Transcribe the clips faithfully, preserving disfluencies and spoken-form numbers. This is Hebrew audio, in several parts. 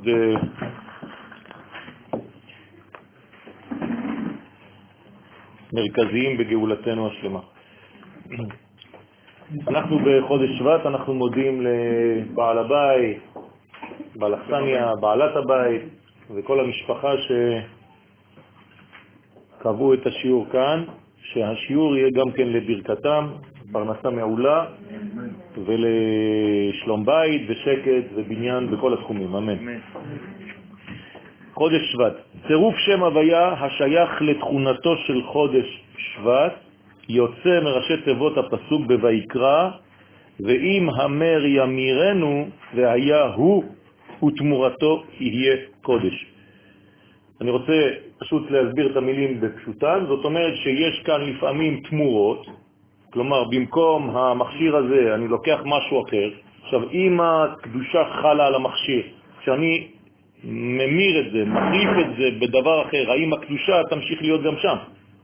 מאוד uh, מרכזיים בגאולתנו השלמה. אנחנו בחודש שבט, אנחנו מודים לבעל הבית, בעל אכסניה, בעלת הבית וכל המשפחה שקבעו את השיעור כאן, שהשיעור יהיה גם כן לברכתם, פרנסה מעולה ולשלום בית ושקט ובניין בכל התחומים, אמן. חודש שבט, צירוף שם הוויה השייך לתכונתו של חודש שבט יוצא מראשי תיבות הפסוק בויקרא, ואם המר ימירנו והיה הוא ותמורתו יהיה קודש. אני רוצה פשוט להסביר את המילים בפשוטן. זאת אומרת שיש כאן לפעמים תמורות, כלומר במקום המכשיר הזה אני לוקח משהו אחר. עכשיו אם הקדושה חלה על המכשיר, כשאני ממיר את זה, מחליף את זה בדבר אחר, האם הקדושה תמשיך להיות גם שם?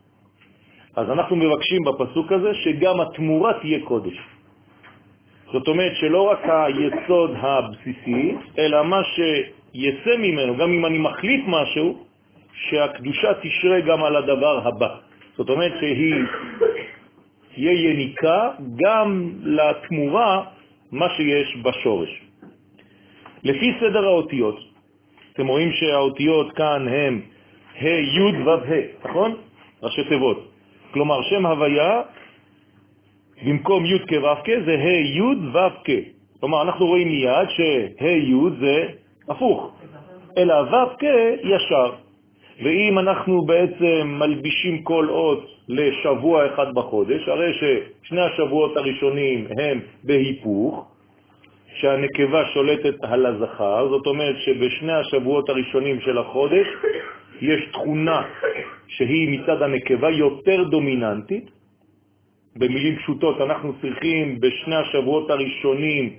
אז אנחנו מבקשים בפסוק הזה שגם התמורה תהיה קודש. זאת אומרת שלא רק היסוד הבסיסי, אלא מה שיצא ממנו, גם אם אני מחליט משהו, שהקדושה תשרה גם על הדבר הבא. זאת אומרת שהיא תהיה יניקה גם לתמורה מה שיש בשורש. לפי סדר האותיות, אתם רואים שהאותיות כאן הם ה' י' ו' ה', נכון? ראשי תיבות. כלומר שם הוויה במקום י' כ' ו' כ' זה ה' י' ו' כ'. כלומר אנחנו רואים מיד שה' י' זה הפוך, אלא ו' כ' ישר. ואם אנחנו בעצם מלבישים כל אות לשבוע אחד בחודש, הרי ששני השבועות הראשונים הם בהיפוך, שהנקבה שולטת על הזכר. זאת אומרת שבשני השבועות הראשונים של החודש יש תכונה שהיא מצד הנקבה יותר דומיננטית. במילים פשוטות אנחנו צריכים בשני השבועות הראשונים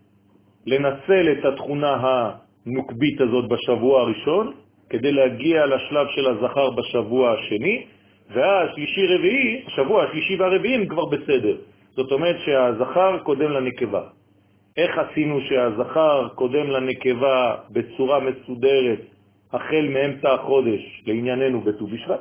לנצל את התכונה הנוקבית הזאת בשבוע הראשון כדי להגיע לשלב של הזכר בשבוע השני, והשלישי רביעי, השבוע השלישי והרביעי הם כבר בסדר. זאת אומרת שהזכר קודם לנקבה. איך עשינו שהזכר קודם לנקבה בצורה מסודרת החל מאמצע החודש לענייננו בט"ו בשבט?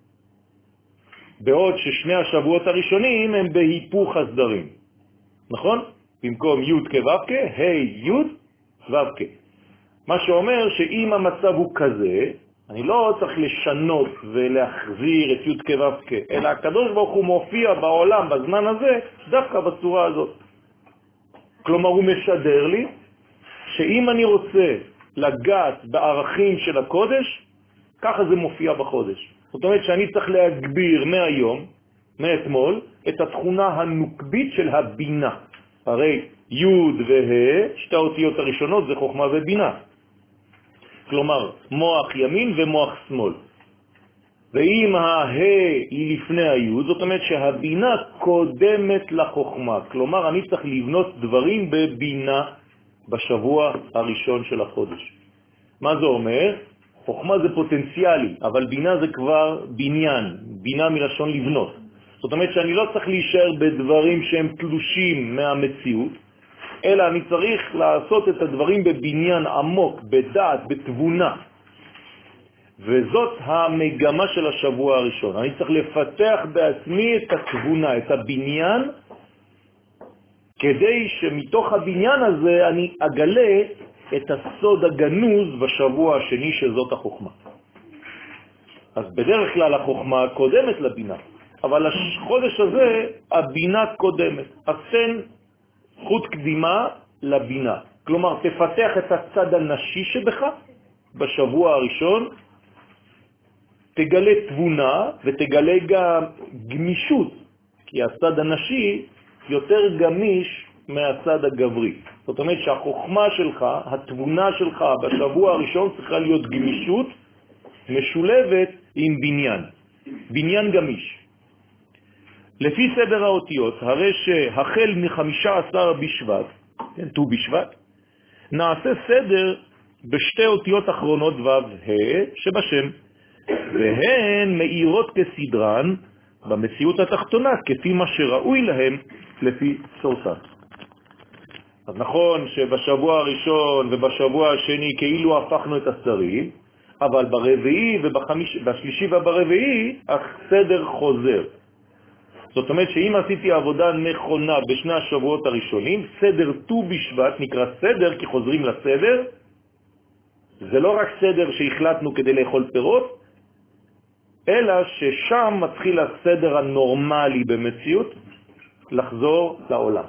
בעוד ששני השבועות הראשונים הם בהיפוך הסדרים, נכון? במקום י' כ' ו' כ', ה' י' ו' כ'. מה שאומר שאם המצב הוא כזה, אני לא צריך לשנות ולהחזיר את י' כ' ו' כ', אלא הקדוש ברוך הוא מופיע בעולם בזמן הזה דווקא בצורה הזאת. כלומר הוא משדר לי שאם אני רוצה לגעת בערכים של הקודש, ככה זה מופיע בחודש. זאת אומרת שאני צריך להגביר מהיום, מאתמול, את התכונה הנוקבית של הבינה. הרי י' וה', שתי האותיות הראשונות זה חוכמה ובינה. כלומר, מוח ימין ומוח שמאל. ואם הה היא לפני הי', זאת אומרת שהבינה קודמת לחוכמה. כלומר, אני צריך לבנות דברים בבינה בשבוע הראשון של החודש. מה זה אומר? חוכמה זה פוטנציאלי, אבל בינה זה כבר בניין, בינה מלשון לבנות. זאת אומרת שאני לא צריך להישאר בדברים שהם תלושים מהמציאות, אלא אני צריך לעשות את הדברים בבניין עמוק, בדעת, בתבונה. וזאת המגמה של השבוע הראשון. אני צריך לפתח בעצמי את התבונה, את הבניין, כדי שמתוך הבניין הזה אני אגלה את הסוד הגנוז בשבוע השני שזאת החוכמה. אז בדרך כלל החוכמה קודמת לבינה, אבל החודש הזה הבינה קודמת. אז תן זכות קדימה לבינה. כלומר תפתח את הצד הנשי שבך בשבוע הראשון, תגלה תבונה ותגלה גם גמישות, כי הצד הנשי יותר גמיש מהצד הגברי. זאת אומרת שהחוכמה שלך, התבונה שלך בשבוע הראשון צריכה להיות גמישות משולבת עם בניין, בניין גמיש. לפי סדר האותיות, הרי שהחל מחמישה עשר בשבט, כן, ט"ו בשבט, נעשה סדר בשתי אותיות אחרונות ו' ה' שבשם, והן מאירות כסדרן במציאות התחתונה, כפי מה שראוי להם לפי סורסן. אז נכון שבשבוע הראשון ובשבוע השני כאילו הפכנו את הסדרים, אבל ברביעי ובחמיש, בשלישי וברביעי הסדר חוזר. זאת אומרת שאם עשיתי עבודה נכונה בשני השבועות הראשונים, סדר ט"ו בשבט נקרא סדר כי חוזרים לסדר. זה לא רק סדר שהחלטנו כדי לאכול פירות, אלא ששם מתחיל הסדר הנורמלי במציאות לחזור לעולם.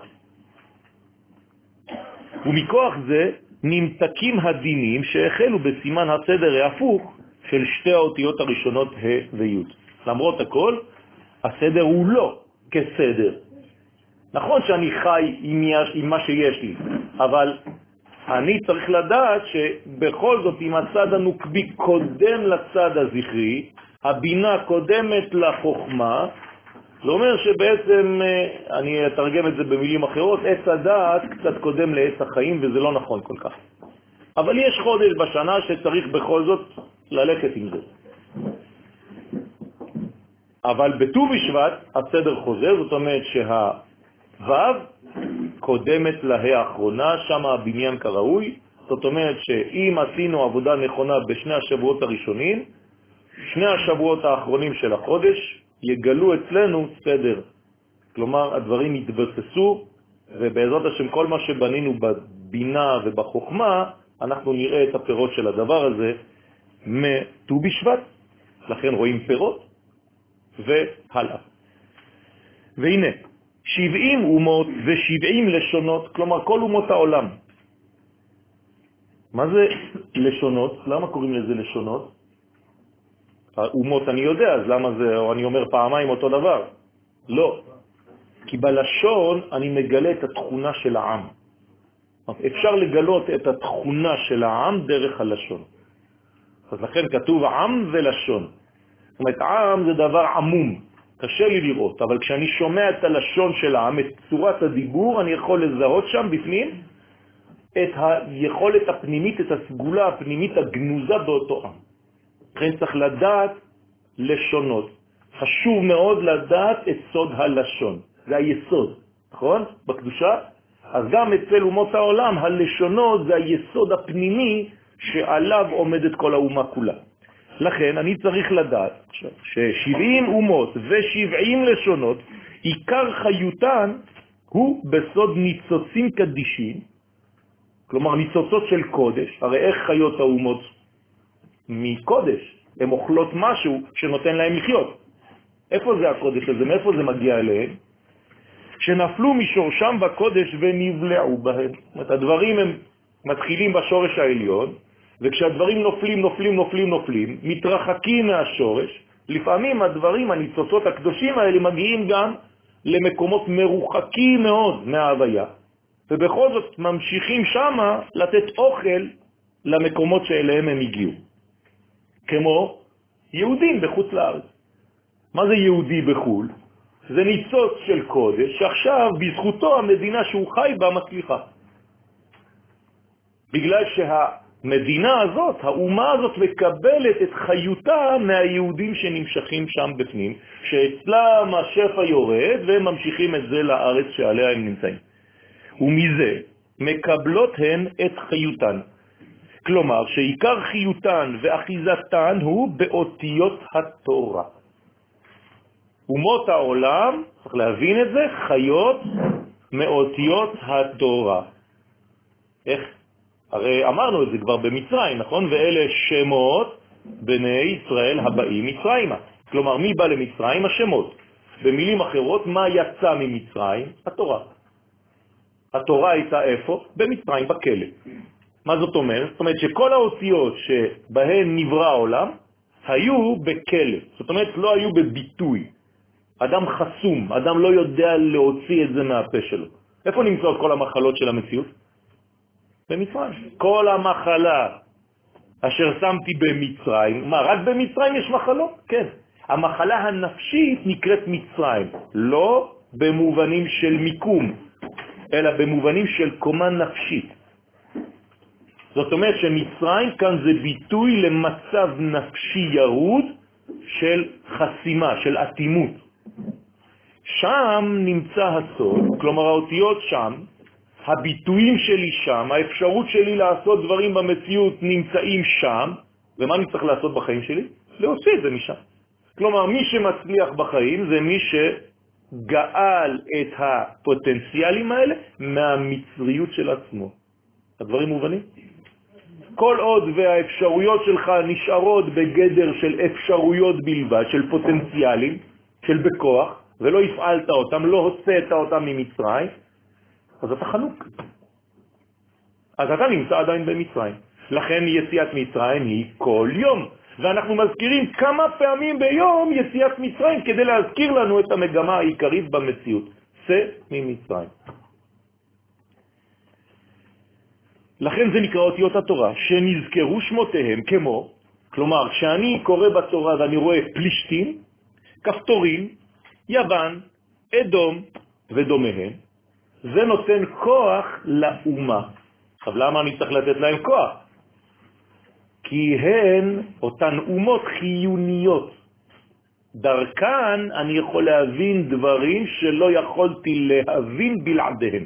ומכוח זה נמתקים הדינים שהחלו בסימן הסדר ההפוך של שתי האותיות הראשונות ה' וי'. למרות הכל, הסדר הוא לא כסדר. נכון שאני חי עם, עם מה שיש לי, אבל אני צריך לדעת שבכל זאת אם הצד הנוקבי קודם לצד הזכרי, הבינה קודמת לחוכמה, זה אומר שבעצם, אני אתרגם את זה במילים אחרות, עץ הדעת קצת קודם לעץ החיים, וזה לא נכון כל כך. אבל יש חודש בשנה שצריך בכל זאת ללכת עם זה. אבל בט"ו בשבט הסדר חוזר, זאת אומרת שהו"ו קודמת לה האחרונה, שם הבניין כראוי. זאת אומרת שאם עשינו עבודה נכונה בשני השבועות הראשונים, שני השבועות האחרונים של החודש יגלו אצלנו סדר. כלומר, הדברים יתבססו, ובעזרת השם כל מה שבנינו בבינה ובחוכמה, אנחנו נראה את הפירות של הדבר הזה מט"ו בשבט. לכן רואים פירות והלאה. והנה, שבעים אומות ושבעים לשונות, כלומר כל אומות העולם. מה זה לשונות? למה קוראים לזה לשונות? האומות אני יודע, אז למה זה, או אני אומר פעמיים אותו דבר? לא. כי בלשון אני מגלה את התכונה של העם. אפשר לגלות את התכונה של העם דרך הלשון. אז לכן כתוב עם ולשון. זאת אומרת, עם זה דבר עמום, קשה לי לראות, אבל כשאני שומע את הלשון של העם, את צורת הדיבור, אני יכול לזהות שם בפנים את היכולת הפנימית, את הסגולה הפנימית הגנוזה באותו עם. לכן צריך לדעת לשונות. חשוב מאוד לדעת את סוד הלשון. זה היסוד, נכון? בקדושה. אז גם אצל אומות העולם, הלשונות זה היסוד הפנימי שעליו עומדת כל האומה כולה. לכן אני צריך לדעת ש-שבעים אומות ו-שבעים לשונות, עיקר חיותן הוא בסוד ניצוצים קדישים, כלומר ניצוצות של קודש. הרי איך חיות האומות? מקודש. הן אוכלות משהו שנותן להם לחיות. איפה זה הקודש הזה? מאיפה זה מגיע אליהם? שנפלו משורשם בקודש ונבלעו בהם. זאת אומרת, הדברים הם מתחילים בשורש העליון, וכשהדברים נופלים, נופלים, נופלים, נופלים, מתרחקים מהשורש, לפעמים הדברים, הניצוצות הקדושים האלה, מגיעים גם למקומות מרוחקים מאוד מההוויה, ובכל זאת ממשיכים שמה לתת אוכל למקומות שאליהם הם הגיעו. כמו יהודים בחוץ לארץ. מה זה יהודי בחול? זה ניצוץ של קודש, שעכשיו בזכותו המדינה שהוא חי בה מצליחה. בגלל שהמדינה הזאת, האומה הזאת, מקבלת את חיותה מהיהודים שנמשכים שם בפנים, שאצלם השפע יורד והם ממשיכים את זה לארץ שעליה הם נמצאים. ומזה מקבלות הן את חיותן. כלומר, שעיקר חיותן ואחיזתן הוא באותיות התורה. אומות העולם, צריך להבין את זה, חיות מאותיות התורה. איך? הרי אמרנו את זה כבר במצרים, נכון? ואלה שמות בני ישראל הבאים מצרימה. כלומר, מי בא למצרים? השמות. במילים אחרות, מה יצא ממצרים? התורה. התורה הייתה איפה? במצרים, בכלא. מה זאת אומרת? זאת אומרת שכל האותיות שבהן נברא העולם היו בכלא. זאת אומרת, לא היו בביטוי. אדם חסום, אדם לא יודע להוציא את זה מהפה שלו. איפה נמצאות כל המחלות של המציאות? במצרים. כל המחלה אשר שמתי במצרים, מה, רק במצרים יש מחלות? כן. המחלה הנפשית נקראת מצרים, לא במובנים של מיקום, אלא במובנים של קומה נפשית. זאת אומרת שמצרים כאן זה ביטוי למצב נפשי ירוד של חסימה, של אטימות. שם נמצא הסוד, כלומר האותיות שם, הביטויים שלי שם, האפשרות שלי לעשות דברים במציאות נמצאים שם, ומה אני צריך לעשות בחיים שלי? להוציא את זה משם. כלומר, מי שמצליח בחיים זה מי שגאל את הפוטנציאלים האלה מהמצריות של עצמו. הדברים מובנים? כל עוד והאפשרויות שלך נשארות בגדר של אפשרויות בלבד, של פוטנציאלים, של בכוח, ולא הפעלת אותם, לא הוצאת אותם ממצרים, אז אתה חנוק. אז אתה נמצא עדיין במצרים. לכן יציאת מצרים היא כל יום. ואנחנו מזכירים כמה פעמים ביום יציאת מצרים כדי להזכיר לנו את המגמה העיקרית במציאות. צא ממצרים. לכן זה נקרא אותיות התורה, שנזכרו שמותיהם כמו, כלומר, כשאני קורא בתורה ואני רואה פלישתים, כפתורים, יוון, אדום ודומיהם, זה נותן כוח לאומה. עכשיו, למה אני צריך לתת להם כוח? כי הן אותן אומות חיוניות. דרכן אני יכול להבין דברים שלא יכולתי להבין בלעדיהם.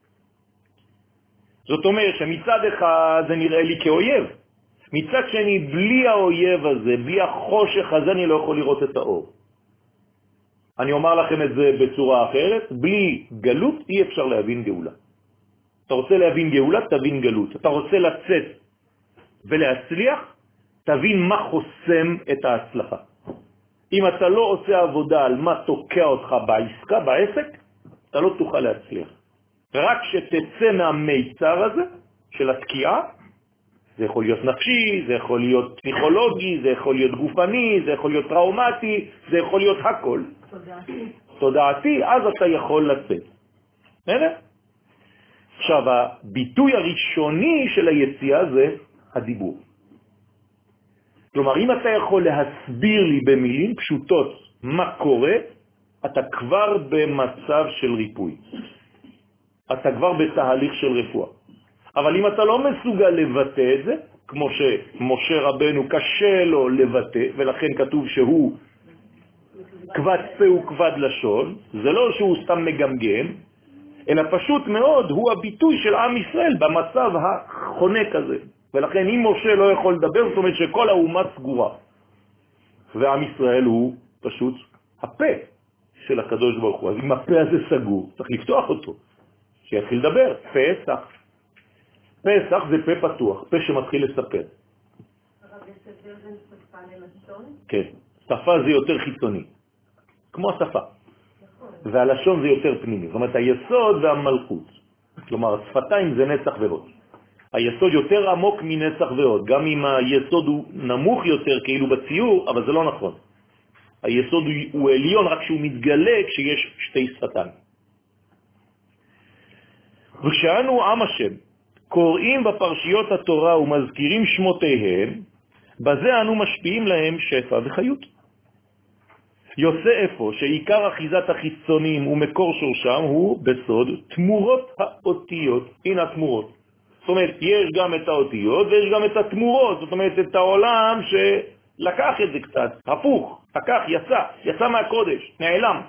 זאת אומרת שמצד אחד זה נראה לי כאויב. מצד שני, בלי האויב הזה, בלי החושך הזה, אני לא יכול לראות את האור. אני אומר לכם את זה בצורה אחרת, בלי גלות אי אפשר להבין גאולה. אתה רוצה להבין גאולה, תבין גלות. אתה רוצה לצאת ולהצליח, תבין מה חוסם את ההצלחה. אם אתה לא עושה עבודה על מה תוקע אותך בעסקה, בעסק, אתה לא תוכל להצליח. רק שתצא מהמיצר הזה של התקיעה, זה יכול להיות נפשי, זה יכול להיות פסיכולוגי, זה יכול להיות גופני, זה יכול להיות טראומטי, זה יכול להיות הכל. תודעתי. תודעתי, אז אתה יכול לצאת. בסדר? עכשיו, הביטוי הראשוני של היציאה זה הדיבור. כלומר, אם אתה יכול להסביר לי במילים פשוטות מה קורה, אתה כבר במצב של ריפוי. אתה כבר בתהליך של רפואה. אבל אם אתה לא מסוגל לבטא את זה, כמו שמשה רבנו קשה לו לבטא, ולכן כתוב שהוא כבד פה וכבד לשון, זה לא שהוא סתם מגמגם, אלא פשוט מאוד הוא הביטוי של עם ישראל במצב החונק הזה. ולכן אם משה לא יכול לדבר, זאת אומרת שכל האומה סגורה. ועם ישראל הוא פשוט הפה של הקדוש ברוך הוא. אז אם הפה הזה סגור, צריך לפתוח אותו, שיתחיל לדבר. פסח. פסח זה פה פתוח, פה שמתחיל לספר. הרב, יש הבדל בין שפה ללשון? כן, שפה זה יותר חיצוני, כמו השפה. והלשון זה יותר פנימי, זאת אומרת היסוד והמלכות. כלומר, השפתיים זה נצח ועוד. היסוד יותר עמוק מנצח ועוד, גם אם היסוד הוא נמוך יותר כאילו בציור, אבל זה לא נכון. היסוד הוא, הוא עליון רק שהוא מתגלה כשיש שתי שפתיים. וכשאנו עם השם קוראים בפרשיות התורה ומזכירים שמותיהם, בזה אנו משפיעים להם שפע וחיות. יוצא איפה שעיקר אחיזת החיצונים ומקור שורשם הוא בסוד תמורות האותיות. הנה התמורות. זאת אומרת, יש גם את האותיות ויש גם את התמורות. זאת אומרת, את העולם שלקח את זה קצת, הפוך, לקח, יצא, יצא מהקודש, נעלם.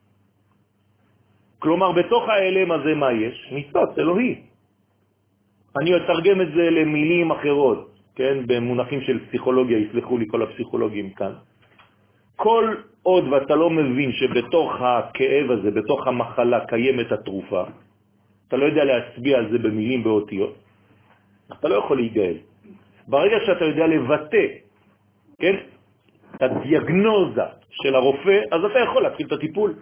כלומר, בתוך האלם הזה מה יש? ניצוץ אלוהי. אני אתרגם את זה למילים אחרות, כן? במונחים של פסיכולוגיה, יסלחו לי כל הפסיכולוגים כאן. כל עוד ואתה לא מבין שבתוך הכאב הזה, בתוך המחלה קיימת התרופה, אתה לא יודע להצביע על זה במילים באותיות, אתה לא יכול להיגאל. ברגע שאתה יודע לבטא, כן? את הדיאגנוזה של הרופא, אז אתה יכול להתחיל את הטיפול.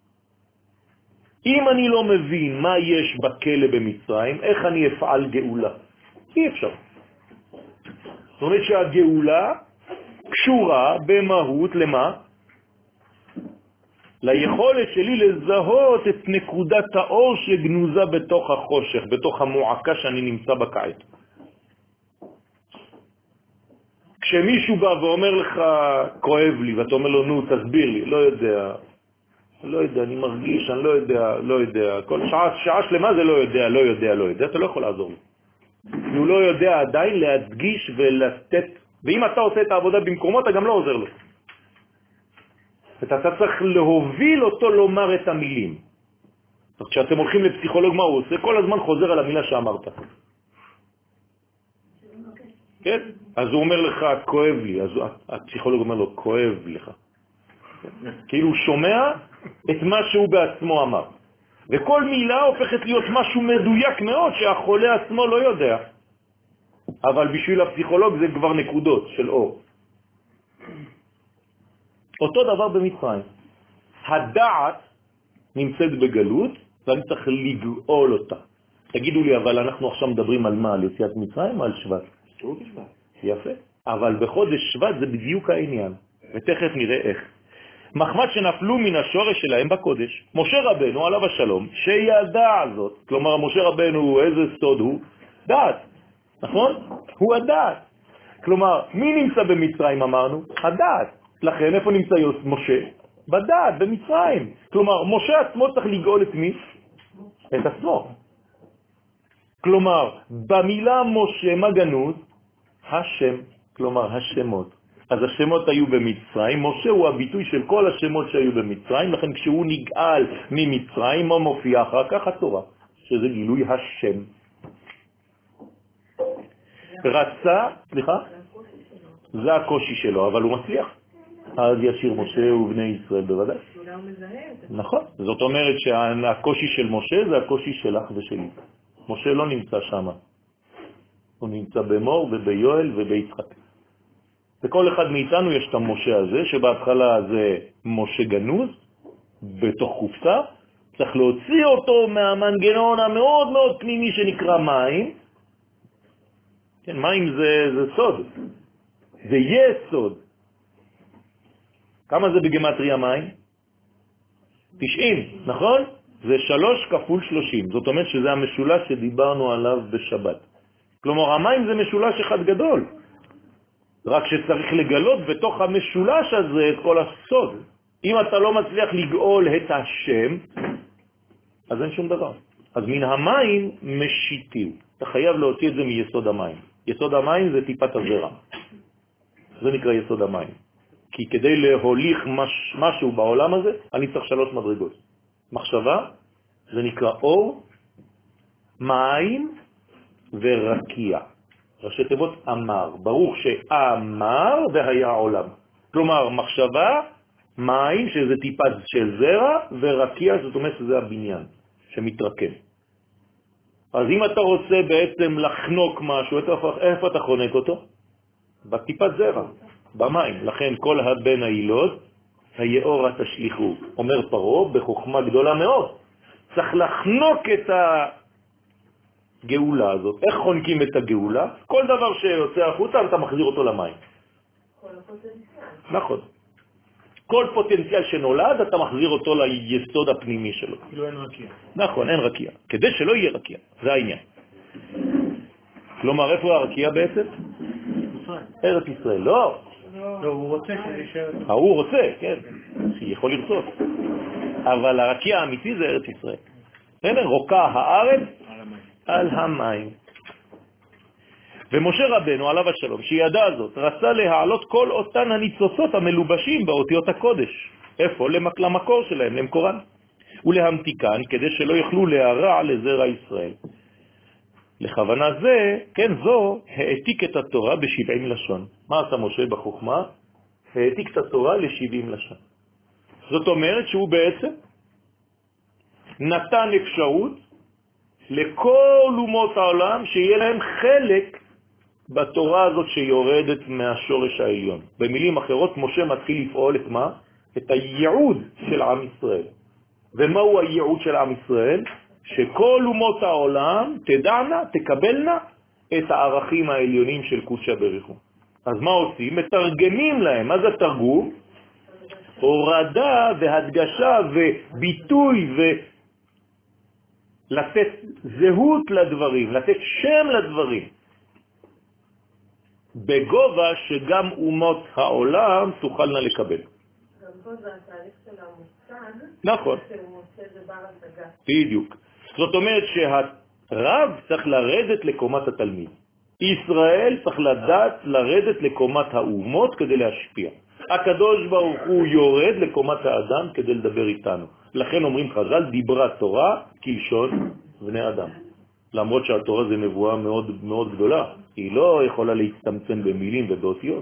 אם אני לא מבין מה יש בכלא במצרים, איך אני אפעל גאולה? אי אפשר. זאת אומרת שהגאולה קשורה במהות למה? ליכולת שלי לזהות את נקודת האור שגנוזה בתוך החושך, בתוך המועקה שאני נמצא בקיץ. כשמישהו בא ואומר לך, כואב לי, ואתה אומר לו, נו, תסביר לי, לא יודע, לא יודע, אני מרגיש, אני לא יודע, לא יודע, כל שעה, שעה שלמה זה לא יודע, לא יודע, לא יודע, אתה לא יכול לעזור לו. הוא לא יודע עדיין להדגיש ולתת, ואם אתה עושה את העבודה במקומו, אתה גם לא עוזר לו. אתה צריך להוביל אותו לומר את המילים. אז כשאתם הולכים לפסיכולוג, מה הוא עושה? כל הזמן חוזר על המילה שאמרת. כן? אז הוא אומר לך, כואב לי. אז הפסיכולוג אומר לו, כואב לך. כאילו הוא שומע את מה שהוא בעצמו אמר. וכל מילה הופכת להיות משהו מדויק מאוד שהחולה עצמו לא יודע. אבל בשביל הפסיכולוג זה כבר נקודות של אור. אותו דבר במצרים. הדעת נמצאת בגלות, ואני צריך לגאול אותה. תגידו לי, אבל אנחנו עכשיו מדברים על מה? על יציאת מצרים או על שבט? יפה. אבל בחודש שבט זה בדיוק העניין, ותכף נראה איך. מחמד שנפלו מן השורש שלהם בקודש. משה רבנו, עליו השלום, שידע זאת, כלומר, משה רבנו, איזה סוד הוא? דעת, נכון? הוא הדעת. כלומר, מי נמצא במצרים אמרנו? הדעת. לכן, איפה נמצא משה? בדעת, במצרים. כלומר, משה עצמו צריך לגאול את מי? את עצמו. כלומר, במילה משה מגנות, השם, כלומר השמות. אז השמות היו במצרים, משה הוא הביטוי של כל השמות שהיו במצרים, לכן כשהוא נגאל ממצרים, מה מופיע אחר כך? התורה, שזה גילוי השם. רצה, סליחה? זה הקושי שלו, אבל הוא מצליח. אז ישיר משה ובני ישראל בוודאי. נכון, זאת אומרת שהקושי של משה זה הקושי שלך ושלי. משה לא נמצא שם. הוא נמצא במור וביואל וביצחק. וכל אחד מאיתנו יש את המשה הזה, שבהתחלה זה משה גנוז, בתוך קופסה, צריך להוציא אותו מהמנגנון המאוד מאוד פנימי שנקרא מים. כן, מים זה, זה סוד. זה יסוד. כמה זה בגמטריה מים? תשעים, נכון? זה שלוש כפול שלושים. זאת אומרת שזה המשולש שדיברנו עליו בשבת. כלומר, המים זה משולש אחד גדול. רק שצריך לגלות בתוך המשולש הזה את כל הסוד. אם אתה לא מצליח לגאול את השם, אז אין שום דבר. אז מן המים משיתים. אתה חייב להוציא את זה מיסוד המים. יסוד המים זה טיפת הזרע. זה נקרא יסוד המים. כי כדי להוליך מש, משהו בעולם הזה, אני צריך שלוש מדרגות. מחשבה, זה נקרא אור, מים ורקיע. ראשי תיבות אמר. ברוך שאמר והיה עולם. כלומר, מחשבה, מים, שזה טיפת של זרע, ורקיע, זאת אומרת שזה הבניין שמתרקם. אז אם אתה רוצה בעצם לחנוק משהו, איפה אתה חונק אותו? בטיפת זרע, במים. לכן כל הבן הילוד, היאורה תשליחו. אומר פרעה בחוכמה גדולה מאוד. צריך לחנוק את הגאולה הזאת. איך חונקים את הגאולה? כל דבר שיוצא החוצה, אתה מחזיר אותו למים. כל הפוטנציאל. נכון. כל פוטנציאל שנולד, אתה מחזיר אותו ליסוד הפנימי שלו. כאילו אין רקיע. נכון, אין רקיע. כדי שלא יהיה רקיע. זה העניין. כלומר, איפה הרקיע בעצם? ישראל. ארץ ישראל. לא. לא, הוא רוצה שזה יישאר. הוא רוצה, כן. יכול לרצות. אבל הרקיע האמיתי זה ארץ ישראל. בסדר? רוקה הארץ על המים. על המים. ומשה רבנו, עליו השלום, שידע זאת, רצה להעלות כל אותן הניצוצות המלובשים באותיות הקודש. איפה? למקור שלהם, למקורן. ולהמתיקן, כדי שלא יוכלו להרע לזרע ישראל. לכוונה זה, כן, זו, העתיק את התורה בשבעים לשון. מה עשה משה בחוכמה? העתיק את התורה לשבעים לשון. זאת אומרת שהוא בעצם נתן אפשרות לכל אומות העולם שיהיה להם חלק בתורה הזאת שיורדת מהשורש העליון. במילים אחרות, משה מתחיל לפעול את מה? את הייעוד של עם ישראל. ומהו הייעוד של עם ישראל? שכל אומות העולם תדענה, תקבלנה את הערכים העליונים של קודשא בריך הוא. אז מה עושים? מתרגמים להם. מה זה תרגום? הורדה והדגשה וביטוי ולתת זהות לדברים, לתת שם לדברים. בגובה שגם אומות העולם תוכלנה לקבל. גם פה זה התהליך של המושג. נכון. שהוא עושה דבר השגה. בדיוק. זאת אומרת שהרב צריך לרדת לקומת התלמיד. ישראל צריך לדעת לרדת לקומת האומות כדי להשפיע. הקדוש ברוך הוא יורד לקומת האדם כדי לדבר איתנו. לכן אומרים חז"ל, דיברה תורה כלשון בני אדם. למרות שהתורה זה נבואה מאוד מאוד גדולה, היא לא יכולה להצטמצם במילים ובאותיות.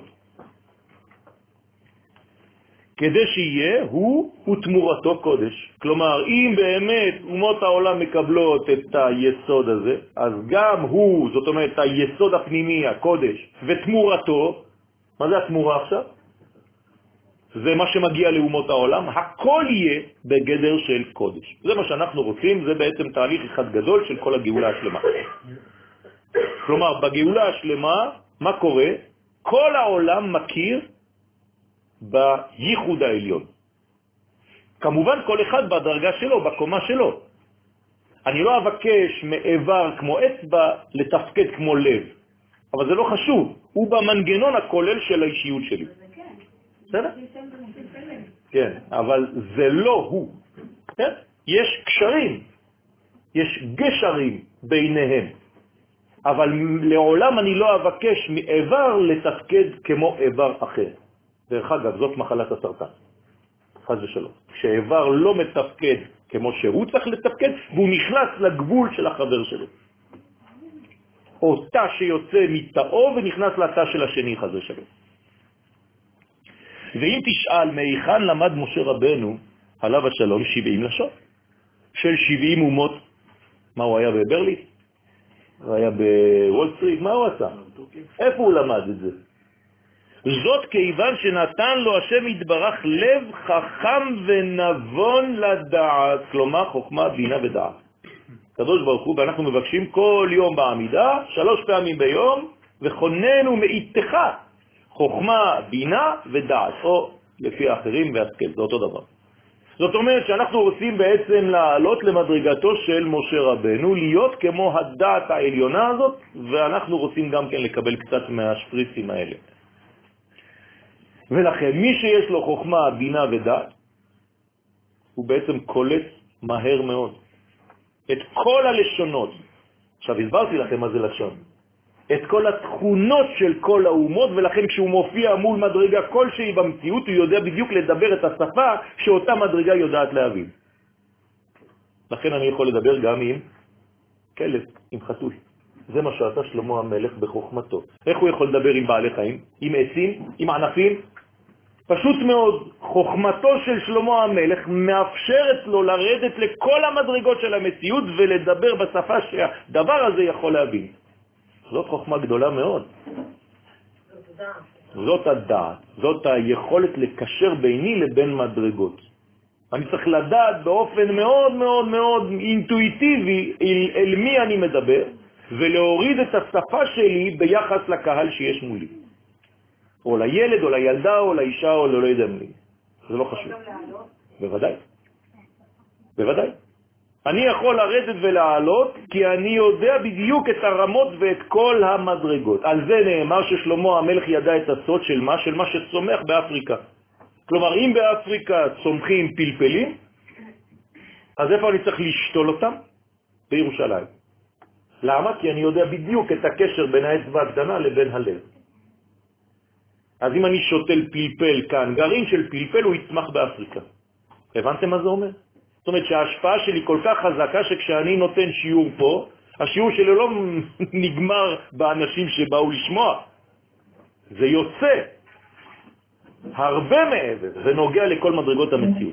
כדי שיהיה הוא ותמורתו קודש. כלומר, אם באמת אומות העולם מקבלות את היסוד הזה, אז גם הוא, זאת אומרת, היסוד הפנימי, הקודש, ותמורתו, מה זה התמורה עכשיו? זה מה שמגיע לאומות העולם, הכל יהיה בגדר של קודש. זה מה שאנחנו רוצים, זה בעצם תהליך אחד גדול של כל הגאולה השלמה. כלומר, בגאולה השלמה, מה קורה? כל העולם מכיר בייחוד העליון. כמובן כל אחד בדרגה שלו, בקומה שלו. אני לא אבקש מאיבר כמו אצבע לתפקד כמו לב, אבל זה לא חשוב, הוא במנגנון הכולל של האישיות שלי. בסדר? כן, אבל זה לא הוא. כן? יש קשרים, יש גשרים ביניהם, אבל לעולם אני לא אבקש מאיבר לתפקד כמו איבר אחר. דרך אגב, זאת מחלת הסרטן. חס ושלום. כשאיבר לא מתפקד כמו שהוא צריך לתפקד, והוא נכנס לגבול של החבר שלו. או תא שיוצא מתאו ונכנס לתא של השני, חס ושלום. ואם תשאל מהיכן למד משה רבנו, עליו השלום, שבעים לשון. של שבעים אומות. מה הוא היה בברלי? הוא היה בוול סטריט, מה הוא עשה? איפה הוא למד את זה? זאת כיוון שנתן לו השם יתברך לב חכם ונבון לדעת, כלומר חוכמה, בינה ודעת. קדוש ברוך הוא, ואנחנו מבקשים כל יום בעמידה, שלוש פעמים ביום, וכוננו מאיתך חוכמה, בינה ודעת, או לפי האחרים והשכל, זה אותו דבר. זאת אומרת שאנחנו רוצים בעצם לעלות למדרגתו של משה רבנו, להיות כמו הדעת העליונה הזאת, ואנחנו רוצים גם כן לקבל קצת מהשפריצים האלה. ולכן מי שיש לו חוכמה, בינה ודעת, הוא בעצם קולט מהר מאוד את כל הלשונות. עכשיו הסברתי לכם מה זה לשון. את כל התכונות של כל האומות, ולכן כשהוא מופיע מול מדרגה כלשהי במציאות, הוא יודע בדיוק לדבר את השפה שאותה מדרגה יודעת להבין. לכן אני יכול לדבר גם עם כלב, עם חתול. זה מה שעשה שלמה המלך בחוכמתו. איך הוא יכול לדבר עם בעלי חיים? עם עצים? עם ענפים? פשוט מאוד, חוכמתו של שלמה המלך מאפשרת לו לרדת לכל המדרגות של המציאות ולדבר בשפה שהדבר הזה יכול להבין. זאת חוכמה גדולה מאוד. זאת הדעת, זאת היכולת לקשר ביני לבין מדרגות. אני צריך לדעת באופן מאוד מאוד מאוד אינטואיטיבי אל, אל מי אני מדבר, ולהוריד את השפה שלי ביחס לקהל שיש מולי. או לילד, או לילדה, או לאישה, או לא יודע מי. זה לא חשוב. בוודאי. בוודאי. אני יכול לרדת ולעלות, כי אני יודע בדיוק את הרמות ואת כל המדרגות. על זה נאמר ששלמה המלך ידע את הסוד של מה? של מה שצומח באפריקה. כלומר, אם באפריקה צומחים פלפלים, אז איפה אני צריך לשתול אותם? בירושלים. למה? כי אני יודע בדיוק את הקשר בין האצבע הקטנה לבין הלב. אז אם אני שותל פלפל כאן, גרעין של פלפל הוא יצמח באפריקה. הבנתם מה זה אומר? זאת אומרת שההשפעה שלי כל כך חזקה שכשאני נותן שיעור פה, השיעור שלי לא נגמר באנשים שבאו לשמוע. זה יוצא הרבה מעבר, זה נוגע לכל מדרגות המציאות.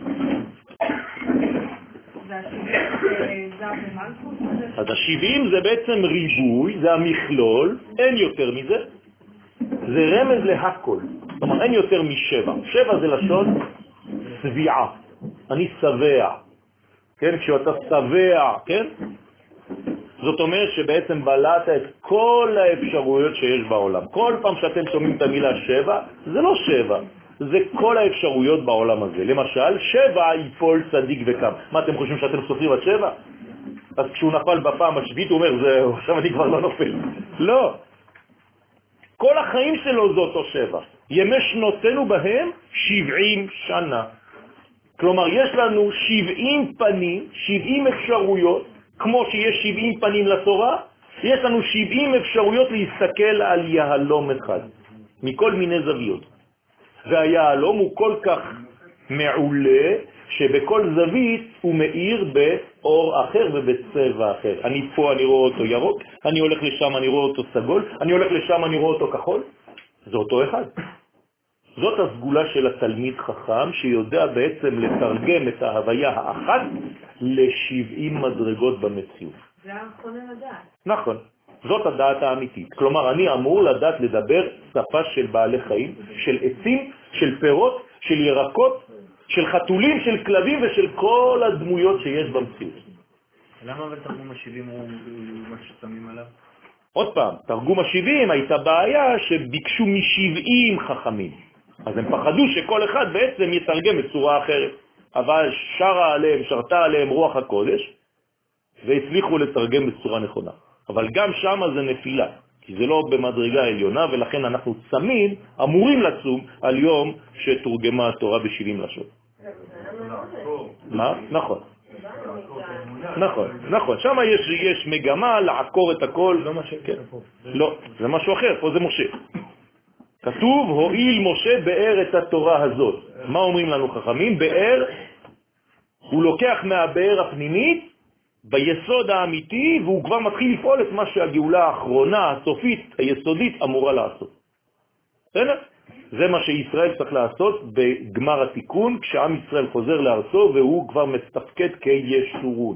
אז השבעים זה בעצם ריבוי, זה המכלול, אין יותר מזה. זה רמז להכל. זאת אומרת, אין יותר משבע. שבע זה לשון סביעה. אני סבע. כן? כשאתה סבע, כן? זאת אומרת שבעצם בלעת את כל האפשרויות שיש בעולם. כל פעם שאתם שומעים את המילה שבע, זה לא שבע. זה כל האפשרויות בעולם הזה. למשל, שבע ייפול צדיק וקם. מה אתם חושבים שאתם סופרים עד שבע? אז כשהוא נפל בפעם השביעית הוא אומר, זהו, עכשיו אני כבר לא נופל. לא. כל החיים שלו זה אותו שבע. ימי שנותינו בהם שבעים שנה. כלומר, יש לנו שבעים פנים, שבעים אפשרויות, כמו שיש שבעים פנים לתורה, יש לנו שבעים אפשרויות להסתכל על יהלום אחד, מכל מיני זוויות. והיהלום הוא כל כך מעולה, שבכל זווית הוא מאיר באור אחר ובצבע אחר. אני פה אני רואה אותו ירוק, אני הולך לשם אני רואה אותו סגול, אני הולך לשם אני רואה אותו כחול. זה אותו אחד. זאת הסגולה של התלמיד חכם שיודע בעצם לתרגם את ההוויה האחת ל-שבעים מדרגות במציאות. זה הכונן הדעת. נכון. זאת הדעת האמיתית. כלומר, אני אמור לדעת לדבר שפה של בעלי חיים, של עצים, של פירות, של ירקות, של חתולים, של כלבים ושל כל הדמויות שיש במציאות. למה אבל תרגום השבעים הוא מה ששמים עליו? עוד פעם, תרגום השבעים הייתה בעיה שביקשו משבעים חכמים. אז הם פחדו שכל אחד בעצם יתרגם בצורה אחרת. אבל שרה עליהם, שרתה עליהם רוח הקודש, והצליחו לתרגם בצורה נכונה. אבל גם שם זה נפילה, כי זה לא במדרגה העליונה, ולכן אנחנו צמים, אמורים לצום על יום שתורגמה התורה ב-שבעים לשון. מה? נכון. נכון, נכון. שם יש, יש מגמה לעקור את הכל. לא מה שכן. לא, זה משהו אחר, פה זה משה. כתוב, הועיל משה באר את התורה הזאת. מה אומרים לנו חכמים? באר, הוא לוקח מהבאר הפנימית, ביסוד האמיתי, והוא כבר מתחיל לפעול את מה שהגאולה האחרונה, הסופית, היסודית, אמורה לעשות. בסדר? זה מה שישראל צריך לעשות בגמר התיקון, כשעם ישראל חוזר לארצו, והוא כבר מתפקד כישורון.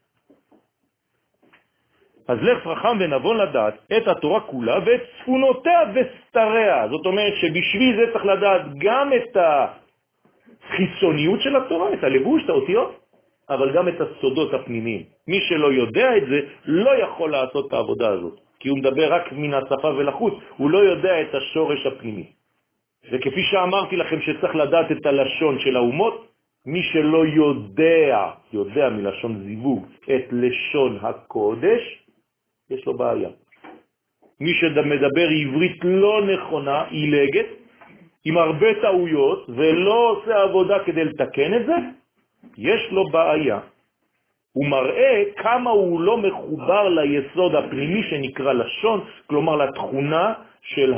אז לך חכם ונבון לדעת את התורה כולה ואת צפונותיה וסתריה. זאת אומרת שבשביל זה צריך לדעת גם את החיצוניות של התורה, את הלבוש, את האותיות, אבל גם את הסודות הפנימיים. מי שלא יודע את זה לא יכול לעשות את העבודה הזאת, כי הוא מדבר רק מן השפה ולחוץ, הוא לא יודע את השורש הפנימי. וכפי שאמרתי לכם שצריך לדעת את הלשון של האומות, מי שלא יודע, יודע מלשון זיווג, את לשון הקודש, יש לו בעיה. מי שמדבר עברית לא נכונה, עילגת, עם הרבה טעויות, ולא עושה עבודה כדי לתקן את זה, יש לו בעיה. הוא מראה כמה הוא לא מחובר ליסוד הפנימי שנקרא לשון, כלומר לתכונה של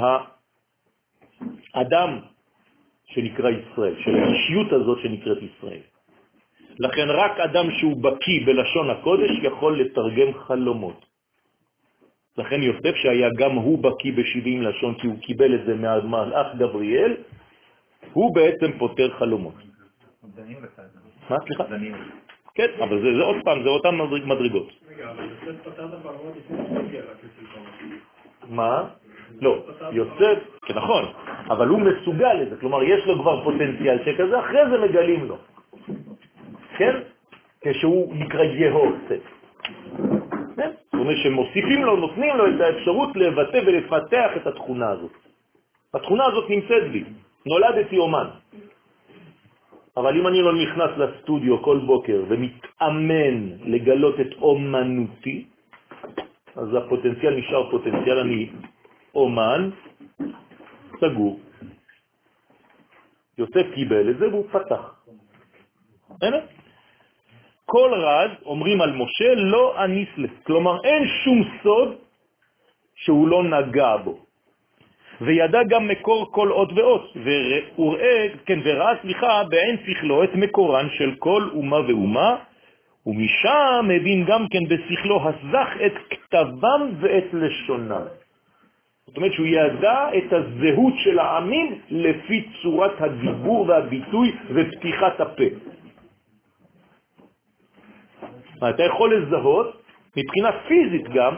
האדם שנקרא ישראל, של האישיות הזאת שנקראת ישראל. לכן רק אדם שהוא בקי בלשון הקודש יכול לתרגם חלומות. לכן יוסף שהיה גם הוא בקי בשבעים לשון, כי הוא קיבל את זה מהמלאך גבריאל, הוא בעצם פותר חלומות. דנים בצד. מה? סליחה? דנים. כן, אבל זה, זה עוד פעם, זה אותן מדרגות. רגע, אבל יוסף פתר את הפרמות לפני שתגיע רק לסלטון. מה? לא, יוסף, כן, נכון, אבל הוא מסוגל לזה, כלומר יש לו כבר פוטנציאל שכזה, אחרי זה מגלים לו. כן? כשהוא נקרא יהוסף. כן? זאת אומרת שמוסיפים לו, נותנים לו את האפשרות לבטא ולפתח את התכונה הזאת. התכונה הזאת נמצאת בי, נולדתי אומן. אבל אם אני לא נכנס לסטודיו כל בוקר ומתאמן לגלות את אומנותי, אז הפוטנציאל נשאר פוטנציאל, אני אומן, סגור. יוסף קיבל את זה והוא פתח. הנה? כל רז, אומרים על משה, לא אניסלה. כלומר, אין שום סוד שהוא לא נגע בו. וידע גם מקור כל אות ואות, וראה, כן, וראה, סליחה, בעין שכלו את מקורן של כל אומה ואומה, ומשם הבין גם כן בשכלו הסזך את כתבם ואת לשונם. זאת אומרת שהוא ידע את הזהות של העמים לפי צורת הדיבור והביטוי ופתיחת הפה. אתה יכול לזהות, מבחינה פיזית גם,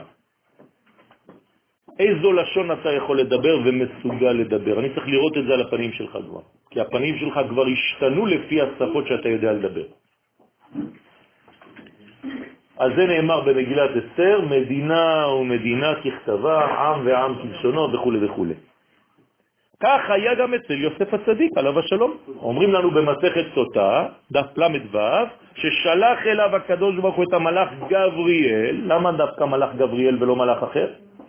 איזו לשון אתה יכול לדבר ומסוגל לדבר. אני צריך לראות את זה על הפנים שלך כבר. כי הפנים שלך כבר השתנו לפי השפות שאתה יודע לדבר. אז זה נאמר במגילת אסתר, מדינה ומדינה ככתבה, עם ועם כלשונו וכו' וכו'. כך היה גם אצל יוסף הצדיק, עליו השלום. אומרים לנו במסכת סוטה, דף למד ו', ששלח אליו הקדוש ברוך הוא את המלאך גבריאל. למה דווקא מלאך גבריאל ולא מלאך אחר?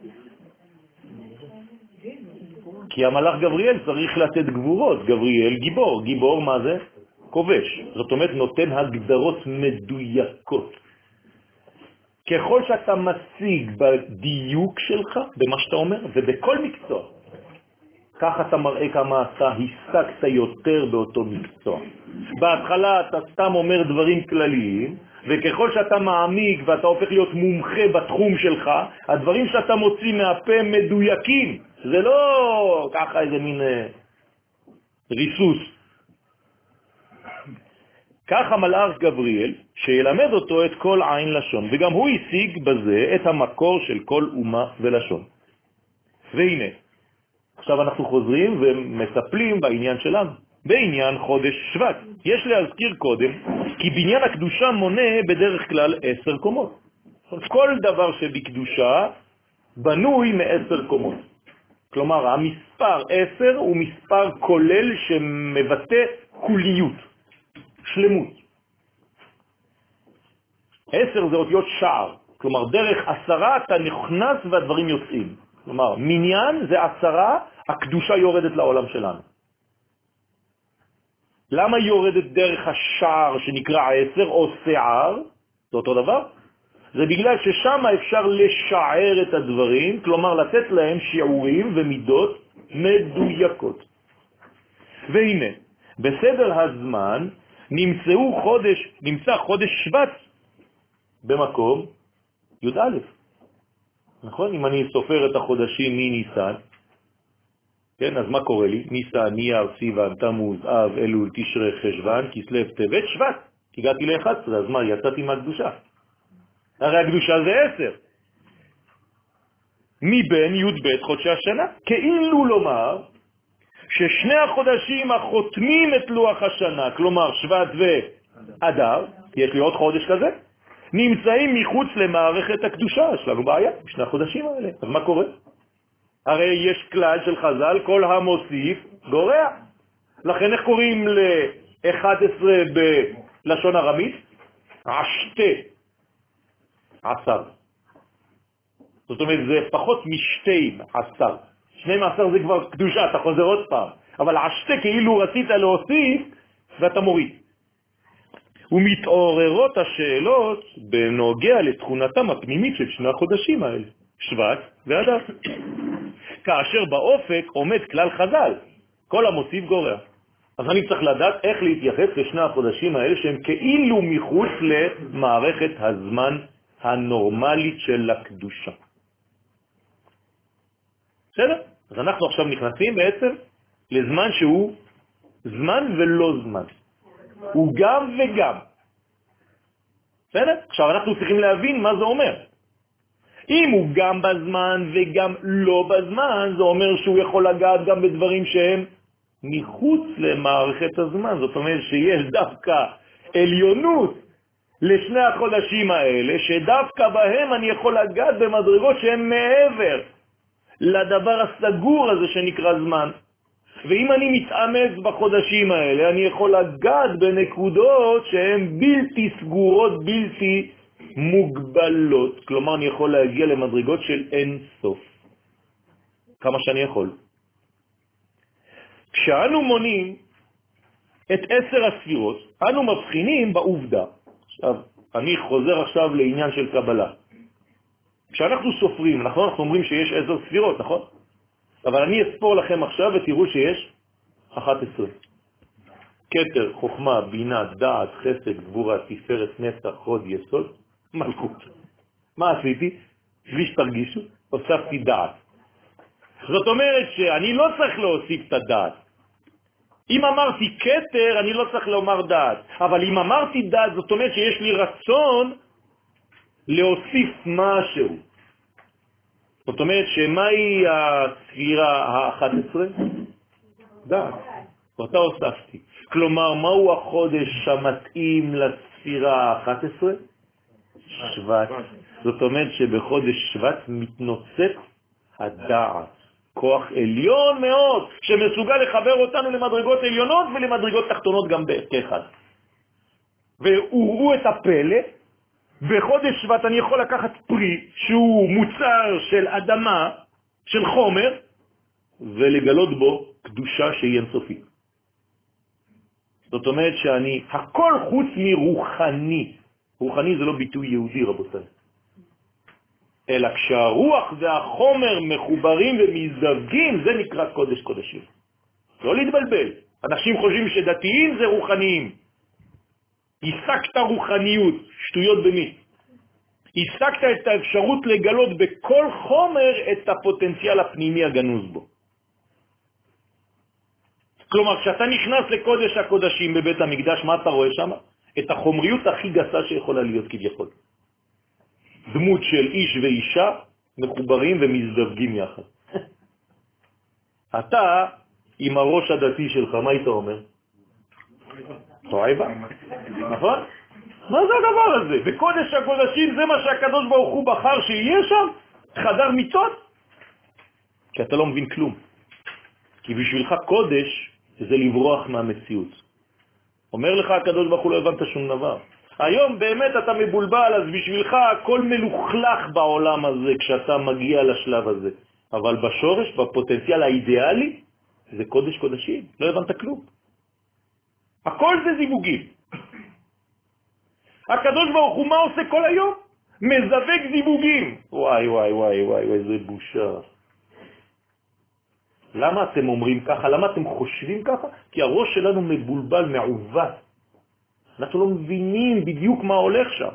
כי המלאך גבריאל צריך לתת גבורות. גבריאל גיבור. גיבור מה זה? כובש. זאת אומרת נותן הגדרות מדויקות. ככל שאתה משיג בדיוק שלך, במה שאתה אומר, ובכל מקצוע, ככה אתה מראה כמה אתה השגת יותר באותו מקצוע. בהתחלה אתה סתם אומר דברים כלליים, וככל שאתה מעמיק ואתה הופך להיות מומחה בתחום שלך, הדברים שאתה מוציא מהפה מדויקים. זה לא ככה איזה מין אה, ריסוס. ככה מלאך גבריאל, שילמד אותו את כל עין לשון, וגם הוא השיג בזה את המקור של כל אומה ולשון. והנה, עכשיו אנחנו חוזרים ומטפלים בעניין שלנו, בעניין חודש שבט. יש להזכיר קודם, כי בניין הקדושה מונה בדרך כלל עשר קומות. כל דבר שבקדושה בנוי מעשר קומות. כלומר, המספר עשר הוא מספר כולל שמבטא כוליות, שלמות. עשר זה אותיות שער, כלומר דרך עשרה אתה נכנס והדברים יוצאים. כלומר, מניין זה עשרה, הקדושה יורדת לעולם שלנו. למה היא יורדת דרך השער שנקרא עשר או שער? זה אותו דבר. זה בגלל ששם אפשר לשער את הדברים, כלומר לתת להם שיעורים ומידות מדויקות. והנה, בסדר הזמן נמצאו חודש, נמצא חודש שבט במקום י"א. נכון? אם אני סופר את החודשים מניסן, כן, אז מה קורה לי? ניסן, נייר, סיוון, תמוז, אב, אלול, תשרי, חשבן, כסלו, טבת, שבט. הגעתי ל-אחת עשרה, אז מה? יצאתי מהקדושה. הרי הקדושה זה עשר. מבין י"ב חודשי השנה. כאילו לומר ששני החודשים החותמים את לוח השנה, כלומר שבט ואדר, יש לי עוד חודש כזה, נמצאים מחוץ למערכת הקדושה. יש לנו בעיה, שני החודשים האלה. אז מה קורה? הרי יש כלל של חז"ל, כל המוסיף גורע. לכן איך קוראים ל-אחת עשרה בלשון ארמית? עשתה. עשר. זאת אומרת, זה פחות משתי עשר. שני עשר זה כבר קדושה, אתה חוזר עוד פעם. אבל עשתה כאילו רצית להוסיף ואתה מוריד. ומתעוררות השאלות בנוגע לתכונתם הפנימית של שני החודשים האלה, שבט ואדר. כאשר באופק עומד כלל חז"ל, כל המוסיף גורע. אז אני צריך לדעת איך להתייחס לשני החודשים האלה שהם כאילו מחוץ למערכת הזמן הנורמלית של הקדושה. בסדר? אז אנחנו עכשיו נכנסים בעצם לזמן שהוא זמן ולא זמן. הוא גם וגם. בסדר? עכשיו אנחנו צריכים להבין מה זה אומר. אם הוא גם בזמן וגם לא בזמן, זה אומר שהוא יכול לגעת גם בדברים שהם מחוץ למערכת הזמן. זאת אומרת שיש דווקא עליונות לשני החודשים האלה, שדווקא בהם אני יכול לגעת במדרגות שהן מעבר לדבר הסגור הזה שנקרא זמן. ואם אני מתאמץ בחודשים האלה, אני יכול לגעת בנקודות שהן בלתי סגורות, בלתי מוגבלות. כלומר, אני יכול להגיע למדרגות של אין סוף. כמה שאני יכול. כשאנו מונים את עשר הספירות, אנו מבחינים בעובדה. עכשיו, אני חוזר עכשיו לעניין של קבלה. כשאנחנו סופרים, נכון? אנחנו אומרים שיש עשר ספירות, נכון? אבל אני אספור לכם עכשיו ותראו שיש אחת עשרה. כתר, חוכמה, בינה, דעת, חסד, גבורה, תפארת, נצח, חוד, יסוד, מלכות. מה עשיתי? בלי שתרגישו, הוספתי דעת. זאת אומרת שאני לא צריך להוסיף את הדעת. אם אמרתי כתר, אני לא צריך לומר דעת. אבל אם אמרתי דעת, זאת אומרת שיש לי רצון להוסיף משהו. זאת אומרת שמהי הספירה ה-אחת עשרה? דעת. ואותה הוספתי. כלומר, מהו החודש המתאים לספירה ה-אחת עשרה? שבט. זאת אומרת שבחודש שבט מתנוצץ הדעת. כוח עליון מאוד, שמסוגל לחבר אותנו למדרגות עליונות ולמדרגות תחתונות גם כאחד. והוראו את הפלא, בחודש שבט אני יכול לקחת פרי שהוא מוצר של אדמה, של חומר, ולגלות בו קדושה שהיא אינסופית. זאת אומרת שאני, הכל חוץ מרוחני. רוחני זה לא ביטוי יהודי, רבותיי. אלא כשהרוח והחומר מחוברים ומזדווגים, זה נקרא קודש קודשים. לא להתבלבל. אנשים חושבים שדתיים זה רוחניים. השגת רוחניות, שטויות במי. השגת את האפשרות לגלות בכל חומר את הפוטנציאל הפנימי הגנוז בו. כלומר, כשאתה נכנס לקודש הקודשים בבית המקדש, מה אתה רואה שם? את החומריות הכי גסה שיכולה להיות כביכול. דמות של איש ואישה מחוברים ומזדווגים יחד. אתה, עם הראש הדתי שלך, מה היית אומר? תועבה. נכון? מה זה הדבר הזה? בקודש הקודשים זה מה שהקדוש ברוך הוא בחר שיהיה שם? חדר מיטות? כי אתה לא מבין כלום. כי בשבילך קודש זה לברוח מהמציאות. אומר לך הקדוש ברוך הוא, לא הבנת שום דבר. היום באמת אתה מבולבל, אז בשבילך הכל מלוכלך בעולם הזה כשאתה מגיע לשלב הזה. אבל בשורש, בפוטנציאל האידיאלי, זה קודש קודשים. לא הבנת כלום. הכל זה זיווגים. הקדוש ברוך הוא מה עושה כל היום? מזווק זיווגים. וואי וואי וואי וואי וואי, זה בושה. למה אתם אומרים ככה? למה אתם חושבים ככה? כי הראש שלנו מבולבל, מעוות. אנחנו לא מבינים בדיוק מה הולך שם.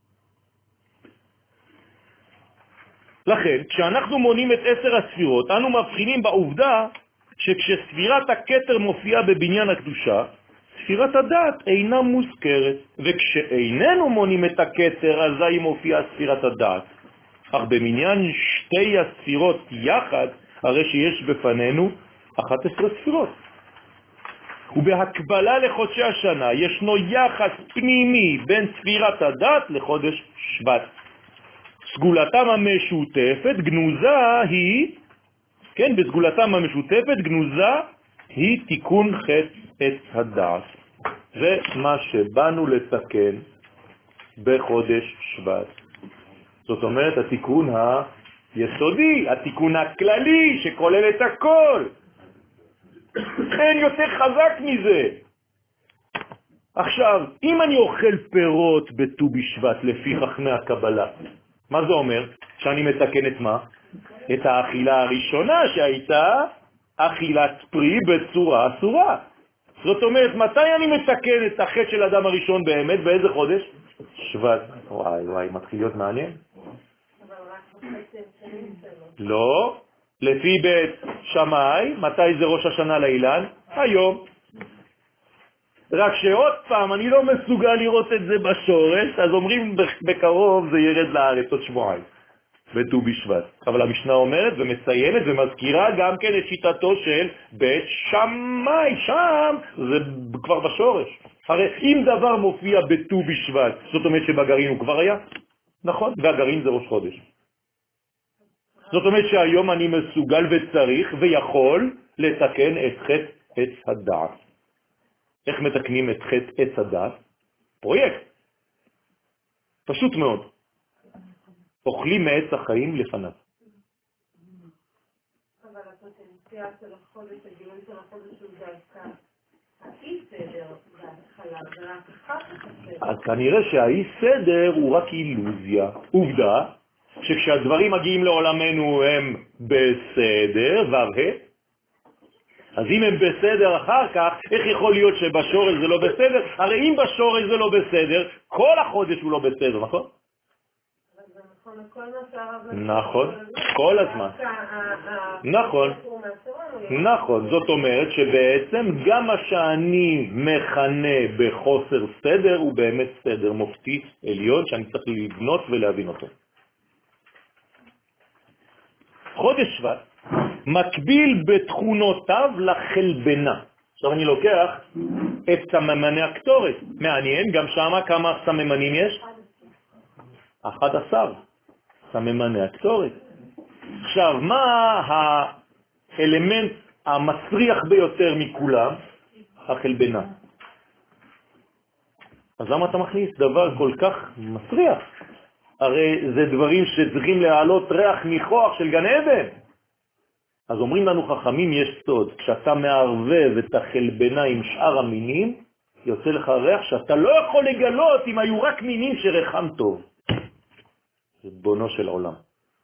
לכן, כשאנחנו מונים את עשר הספירות, אנו מבחינים בעובדה שכשספירת הכתר מופיעה בבניין הקדושה, ספירת הדת אינה מוזכרת, וכשאיננו מונים את הכתר, אזי מופיעה ספירת הדת. אך במניין שתי הספירות יחד, הרי שיש בפנינו אחת עשרה ספירות. ובהקבלה לחודשי השנה ישנו יחס פנימי בין ספירת הדת לחודש שבט. סגולתם המשותפת גנוזה היא, כן, בסגולתם המשותפת גנוזה היא תיקון חטא עץ הדעת. זה מה שבאנו לתקן בחודש שבט. זאת אומרת, התיקון היסודי, התיקון הכללי שכולל את הכל. אין יותר חזק מזה. עכשיו, אם אני אוכל פירות בט"ו בשבט לפי חכמי הקבלה, מה זה אומר? שאני מתקן את מה? את האכילה הראשונה שהייתה אכילת פרי בצורה אסורה. זאת אומרת, מתי אני מתקן את החטא של אדם הראשון באמת? באיזה חודש? שבט. וואי וואי, מתחיל להיות מעניין. לא. לפי בית שמאי, מתי זה ראש השנה לאילן? היום. רק שעוד פעם, אני לא מסוגל לראות את זה בשורש, אז אומרים בקרוב זה ירד לארץ עוד שבועיים, בט"ו בשבט. אבל המשנה אומרת ומציינת ומזכירה גם כן את שיטתו של בית שמאי, שם זה כבר בשורש. הרי אם דבר מופיע בט"ו בשבט, זאת אומרת שבגרעין הוא כבר היה, נכון? והגרעין זה ראש חודש. זאת אומרת שהיום אני מסוגל וצריך ויכול לתקן את חטא עץ הדעת. איך מתקנים את חטא עץ הדעת? פרויקט. פשוט מאוד. אוכלים מעץ החיים לפניו. אבל הפוטנציאל של החודש, הגילוי של החודש הוא דווקא האי סדר בהתחלה, זה רק אחר כך הסדר. אז כנראה שהאי סדר הוא רק אילוזיה. עובדה שכשהדברים מגיעים לעולמנו הם בסדר, ו"ה, אז אם הם בסדר אחר כך, איך יכול להיות שבשורש זה לא בסדר? הרי אם בשורש זה לא בסדר, כל החודש הוא לא בסדר, נכון? נכון, כל הזמן. נכון, נכון. זאת אומרת שבעצם גם מה שאני מכנה בחוסר סדר הוא באמת סדר מופתי עליון שאני צריך לבנות ולהבין אותו. חודש שבט מקביל בתכונותיו לחלבנה. עכשיו אני לוקח את סממני הקטורת. מעניין, גם שמה כמה סממנים יש? אחד עשר. סממני הקטורת. עכשיו, מה האלמנט המצריח ביותר מכולם? החלבנה. אז למה אתה מכניס דבר כל כך מצריח? הרי זה דברים שצריכים להעלות ריח ניחוח של גן עדן. אז אומרים לנו חכמים, יש סוד. כשאתה מערבב את החלבנה עם שאר המינים, יוצא לך ריח שאתה לא יכול לגלות אם היו רק מינים שריחם טוב. זה בונו של עולם.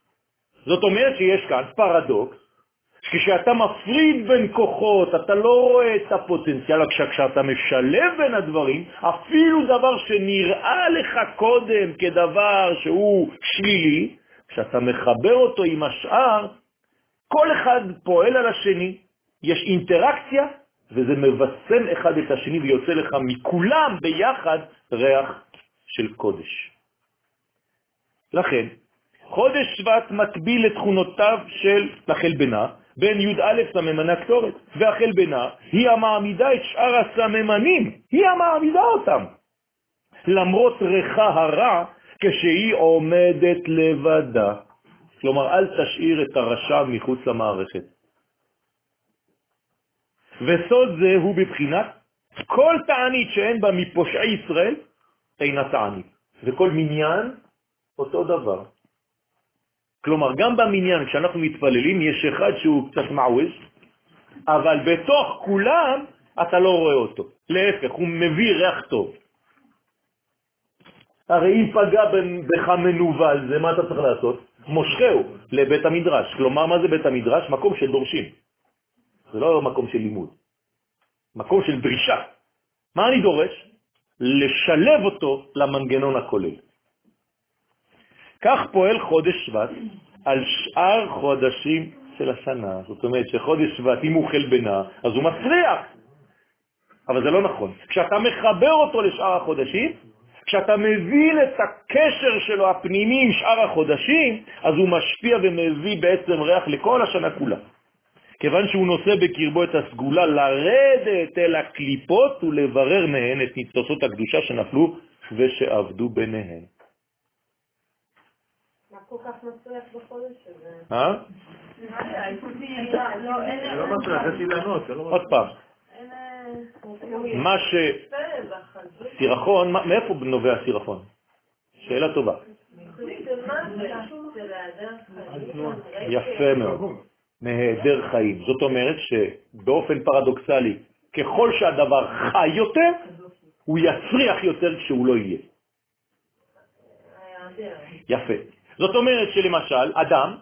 זאת אומרת שיש כאן פרדוקס, כשאתה מפריד בין כוחות, אתה לא רואה את הפוטנציאל, כשאתה משלב בין הדברים, אפילו דבר שנראה לך קודם כדבר שהוא שלילי, כשאתה מחבר אותו עם השאר, כל אחד פועל על השני, יש אינטראקציה, וזה מבשם אחד את השני ויוצא לך מכולם ביחד ריח של קודש. לכן, חודש שבט מטביל את תכונותיו של החלבנה, בין י' א' סממני הקטורת, והחלבנה היא המעמידה את שאר הסממנים, היא המעמידה אותם. למרות ריחה הרע, כשהיא עומדת לבדה. כלומר, אל תשאיר את הרשע מחוץ למערכת. וסוד זה הוא בבחינת כל תענית שאין בה מפושעי ישראל, אינה תענית. וכל מניין אותו דבר. כלומר, גם במניין, כשאנחנו מתפללים, יש אחד שהוא קצת מעווש, אבל בתוך כולם אתה לא רואה אותו. להפך, הוא מביא ריח טוב. הרי אם פגע בך מנובל, זה מה אתה צריך לעשות? מושכהו לבית המדרש. כלומר, מה זה בית המדרש? מקום של דורשים. זה לא מקום של לימוד. מקום של דרישה. מה אני דורש? לשלב אותו למנגנון הכולל. כך פועל חודש שבט על שאר חודשים של השנה. זאת אומרת שחודש שבט, אם הוא חלבנה, אז הוא מסריח. אבל זה לא נכון. כשאתה מחבר אותו לשאר החודשים, כשאתה מבין את הקשר שלו הפנימי עם שאר החודשים, אז הוא משפיע ומביא בעצם ריח לכל השנה כולה. כיוון שהוא נושא בקרבו את הסגולה לרדת אל הקליפות ולברר מהן את ניצוצות הקדושה שנפלו ושעבדו ביניהן. מה כל כך מצריח בחודש הזה? אה? לא מצריח, רציתי לענות. עוד פעם. מה ש... סירחון, מאיפה נובע סירחון? שאלה טובה. יפה מאוד. מהיעדר חיים. זאת אומרת שבאופן פרדוקסלי, ככל שהדבר חי יותר, הוא יצריח יותר כשהוא לא יהיה. יפה. זאת אומרת שלמשל, אדם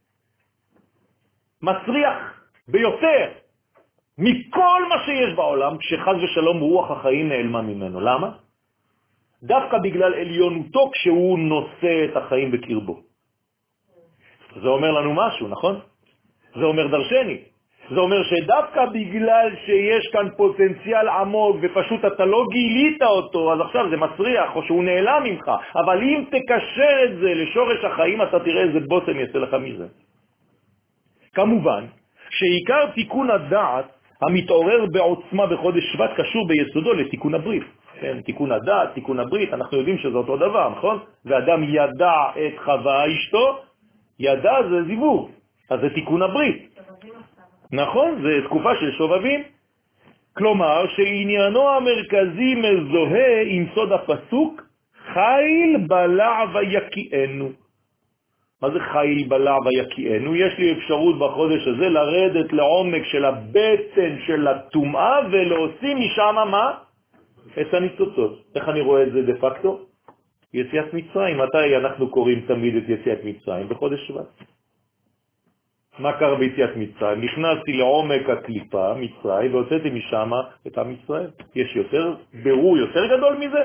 מסריח ביותר מכל מה שיש בעולם, כשחז ושלום רוח החיים נעלמה ממנו. למה? דווקא בגלל עליונותו כשהוא נושא את החיים בקרבו. זה אומר לנו משהו, נכון? זה אומר דרשני. זה אומר שדווקא בגלל שיש כאן פוטנציאל עמוק ופשוט אתה לא גילית אותו, אז עכשיו זה מסריח או שהוא נעלם ממך. אבל אם תקשר את זה לשורש החיים, אתה תראה איזה בוסם יצא לך מזה. כמובן שעיקר תיקון הדעת המתעורר בעוצמה בחודש שבט קשור ביסודו לתיקון הברית. כן, תיקון הדעת, תיקון הברית, אנחנו יודעים שזה אותו דבר, נכון? ואדם ידע את חווה אשתו, ידע זה זיווג, אז זה תיקון הברית. נכון, זה תקופה של שובבים. כלומר, שעניינו המרכזי מזוהה עם סוד הפסוק, חיל בלע ויקיענו. מה זה חיל בלע ויקיענו? יש לי אפשרות בחודש הזה לרדת לעומק של הבטן של הטומאה ולהוציא משם מה? את הניצוצות. איך אני רואה את זה דה פקטו? יציאת מצרים. מתי אנחנו קוראים תמיד את יציאת מצרים? בחודש שבט. מה קרה ביציאת מצרים? נכנסתי לעומק הקליפה, מצרים, והוצאתי משם את עם ישראל. יש יותר ברור יותר גדול מזה?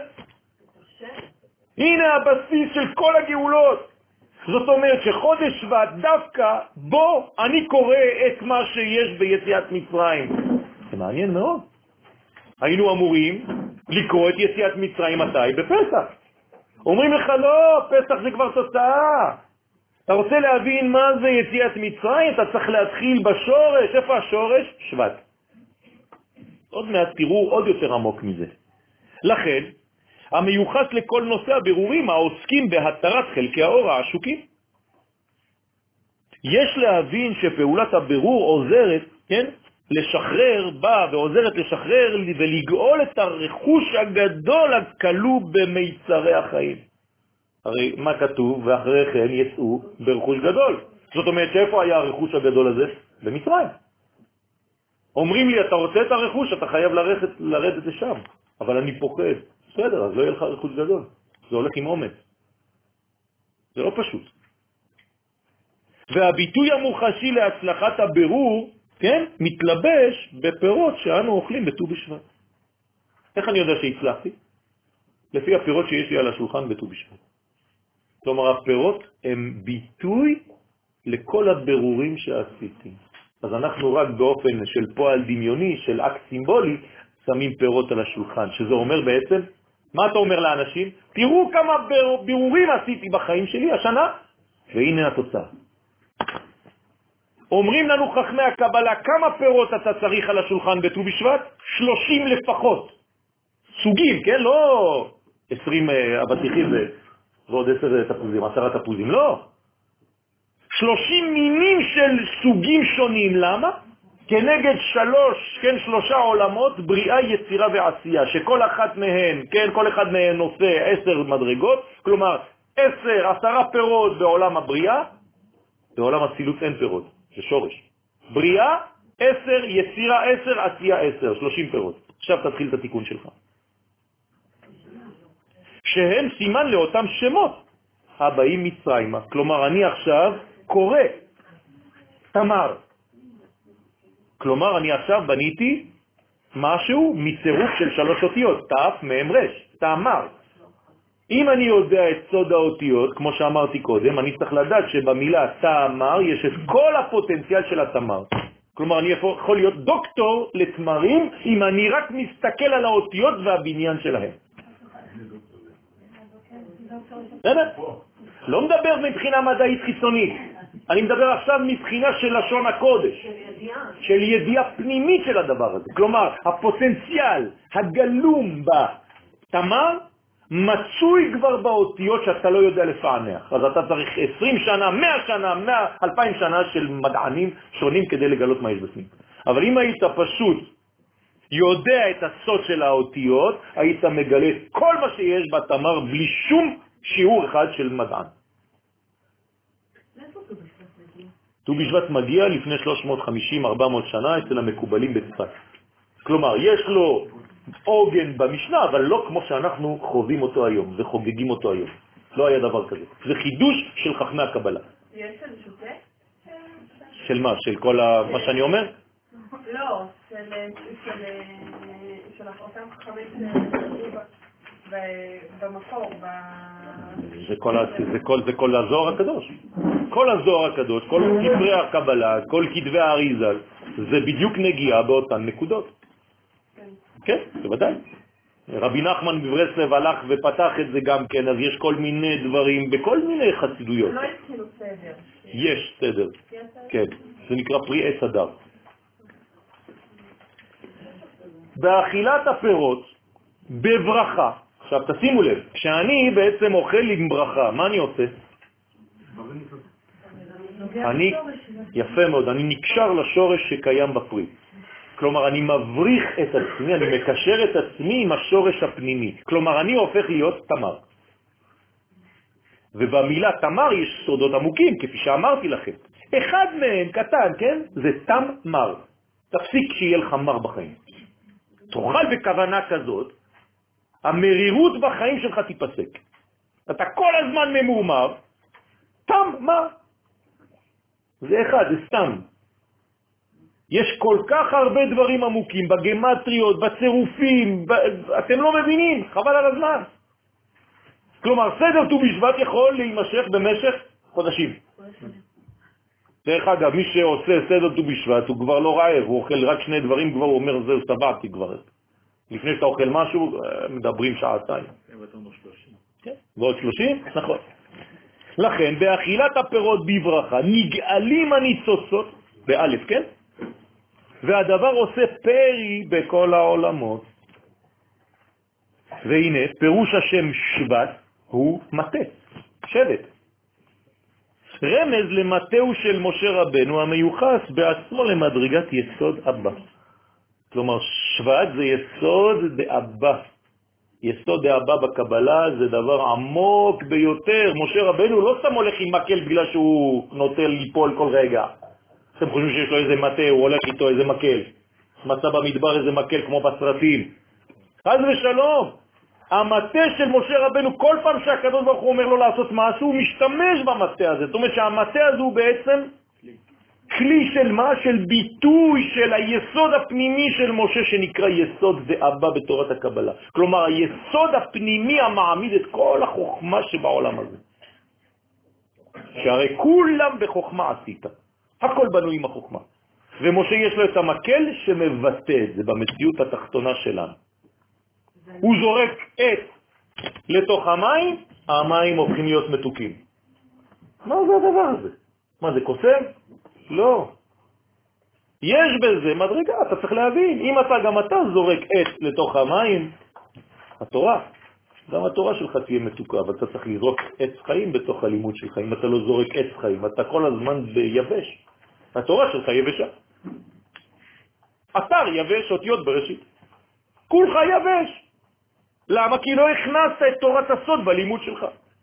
הנה הבסיס של כל הגאולות. זאת אומרת שחודש שבט דווקא בו אני קורא את מה שיש ביציאת מצרים. זה מעניין מאוד. היינו אמורים לקרוא את יציאת מצרים מתי? בפסח. אומרים לך לא, פסח זה כבר תוצאה. אתה רוצה להבין מה זה יציאת מצרים? אתה צריך להתחיל בשורש. איפה השורש? שבט. עוד מעט תראו עוד יותר עמוק מזה. לכן, המיוחס לכל נושא הבירורים העוסקים בהתרת חלקי האור העשוקים. יש להבין שפעולת הבירור עוזרת, כן? לשחרר בה ועוזרת לשחרר ולגאול את הרכוש הגדול הכלוא במיצרי החיים. הרי מה כתוב? ואחרי כן יצאו ברכוש גדול. זאת אומרת שאיפה היה הרכוש הגדול הזה? במצרים. אומרים לי, אתה רוצה את הרכוש, אתה חייב לרדת, לרדת לשם. אבל אני פוחד. בסדר, אז לא יהיה לך רכוש גדול. זה הולך עם אומץ. זה לא פשוט. והביטוי המוחשי להצלחת הבירור, כן, מתלבש בפירות שאנו אוכלים בט"ו בשבט. איך אני יודע שהצלחתי? לפי הפירות שיש לי על השולחן בט"ו בשבט. כלומר, הפירות הם ביטוי לכל הבירורים שעשיתי. אז אנחנו רק באופן של פועל דמיוני, של אקט סימבולי, שמים פירות על השולחן, שזה אומר בעצם, מה אתה אומר לאנשים? תראו כמה בירורים עשיתי בחיים שלי השנה, והנה התוצאה. אומרים לנו חכמי הקבלה, כמה פירות אתה צריך על השולחן בט"ו בשבט? שלושים לפחות. סוגים, כן? לא עשרים אבטיחים ועוד עשר תפוזים, עשרה תפוזים, לא. שלושים מינים של סוגים שונים, למה? כנגד שלוש, כן, שלושה עולמות, בריאה, יצירה ועשייה, שכל אחת מהן, כן, כל אחד מהן נושא עשר מדרגות, כלומר, עשר, עשרה פירות בעולם הבריאה, בעולם הסילוץ אין פירות, זה שורש. בריאה, עשר, יצירה עשר, עשייה עשר, שלושים פירות. עכשיו תתחיל את התיקון שלך. שהם סימן לאותם שמות הבאים מצרימה. כלומר, אני עכשיו קורא תמר. כלומר, אני עכשיו בניתי משהו מצירוף של שלוש אותיות, תף, מם, רש, תמר. אם אני יודע את סוד האותיות, כמו שאמרתי קודם, אני צריך לדעת שבמילה תמר יש את כל הפוטנציאל של התמר. כלומר, אני יכול להיות דוקטור לתמרים אם אני רק מסתכל על האותיות והבניין שלהם. לא מדבר מבחינה מדעית חיצונית, אני מדבר עכשיו מבחינה של לשון הקודש, של ידיעה פנימית של הדבר הזה. כלומר, הפוטנציאל הגלום בתמר מצוי כבר באותיות שאתה לא יודע לפענח. אז אתה צריך עשרים שנה, מאה שנה, מאה, אלפיים שנה של מדענים שונים כדי לגלות מה יש בפנים. אבל אם היית פשוט יודע את הסוד של האותיות, היית מגלה כל מה שיש בתמר בלי שום שיעור אחד של מדען. ט"ו בשבט מגיע לפני שלוש מאות וחמישים עד ארבע מאות שנה אצל המקובלים בצפת. כלומר, יש לו עוגן במשנה, אבל לא כמו שאנחנו חווים אותו היום וחוגגים אותו היום. לא היה דבר כזה. זה חידוש של חכמי הקבלה. יש של שוטה? של מה? של כל ה... מה שאני אומר? לא, של אותם חכמים במקור, זה כל, זה כל, זה כל הזוהר הקדוש. כל הזוהר הקדוש, כל כתבי הקבלה, כל כתבי האריזה, זה בדיוק נגיעה באותן נקודות. כן, בוודאי. רבי נחמן בברסלב הלך ופתח את זה גם כן, אז יש כל מיני דברים, בכל מיני חסידויות. לא התחילו סדר. יש סדר. כן, זה נקרא פרי עץ הדר. באכילת הפירות, בברכה, עכשיו תשימו לב, כשאני בעצם אוכל עם ברכה, מה אני עושה? אני, יפה מאוד, אני נקשר לשורש שקיים בפרי. כלומר, אני מבריך את עצמי, אני מקשר את עצמי עם השורש הפנימי. כלומר, אני הופך להיות תמר. ובמילה תמר יש סודות עמוקים, כפי שאמרתי לכם. אחד מהם קטן, כן? זה תמר. תפסיק שיהיה לך מר בחיים. תאכל בכוונה כזאת, המרירות בחיים שלך תיפסק. אתה כל הזמן ממומר, תמר. זה אחד, זה סתם. יש כל כך הרבה דברים עמוקים, בגמטריות, בצירופים, ב... אתם לא מבינים, חבל על הזמן. כלומר, סדר ט"ו בשבט יכול להימשך במשך חודשים. דרך אגב, מי שעושה סדר ט"ו בשבט, הוא כבר לא רעב, הוא אוכל רק שני דברים, כבר הוא אומר, זהו, סבבתי כבר. לפני שאתה אוכל משהו, מדברים שעתיים. כן, ועוד שלושים? נכון. לכן, באכילת הפירות בברכה, נגאלים הניצוצות, באלף, כן? והדבר עושה פרי בכל העולמות. והנה, פירוש השם שבט הוא מטה, שבט. רמז למטהו של משה רבנו המיוחס בעצמו למדרגת יסוד אבא. כלומר, שבט זה יסוד דאבא. יסוד דאבא בקבלה זה דבר עמוק ביותר. משה רבנו לא סתם הולך עם מקל בגלל שהוא נוטה ליפול כל רגע. אתם חושבים שיש לו איזה מטה, הוא הולך איתו איזה מקל. מצא במדבר איזה מקל כמו בסרטים. חס ושלום. המטה של משה רבנו, כל פעם שהקדוש ברוך הוא אומר לו לעשות משהו, הוא משתמש במטה הזה. זאת אומרת שהמטה הזה הוא בעצם כלי של מה? של ביטוי של היסוד הפנימי של משה שנקרא יסוד דאבא בתורת הקבלה. כלומר, היסוד הפנימי המעמיד את כל החוכמה שבעולם הזה. שהרי כולם בחוכמה עשית. הכל בנוי עם החוכמה. ומשה יש לו את המקל שמבטא את זה במציאות התחתונה שלנו. הוא זורק את לתוך המים, המים הופכים להיות מתוקים. מה זה הדבר הזה? מה זה קוסם? לא. יש בזה מדרגה, אתה צריך להבין. אם אתה גם אתה זורק את לתוך המים, התורה, גם התורה שלך תהיה מתוקה, אבל אתה צריך לזרוק עץ חיים בתוך הלימוד שלך. אם אתה לא זורק עץ חיים, אתה כל הזמן ביבש. התורה שלך יבשה. אתר יבש, אותיות בראשית. כולך יבש. למה? כי לא הכנסת את תורת הסוד בלימוד שלך.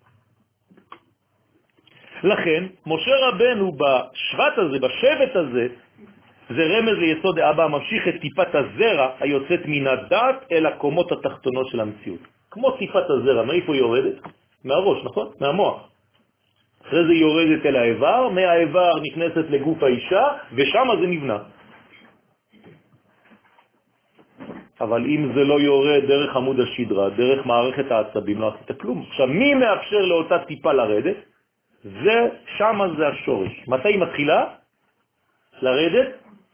לכן, משה רבנו בשבט הזה, בשבט הזה, זה רמז ליסוד האבא ממשיך את טיפת הזרע היוצאת מן הדעת אל הקומות התחתונות של המציאות. כמו טיפת הזרע, מאיפה היא יורדת? מהראש, נכון? מהמוח. אחרי זה היא יורדת אל האיבר, מהאיבר נכנסת לגוף האישה, ושם זה נבנה. אבל אם זה לא יורד דרך עמוד השדרה, דרך מערכת העצבים, לא עשית כלום. עכשיו, מי מאפשר לאותה טיפה לרדת? זה, שם זה השורש. מתי היא מתחילה? לרדת?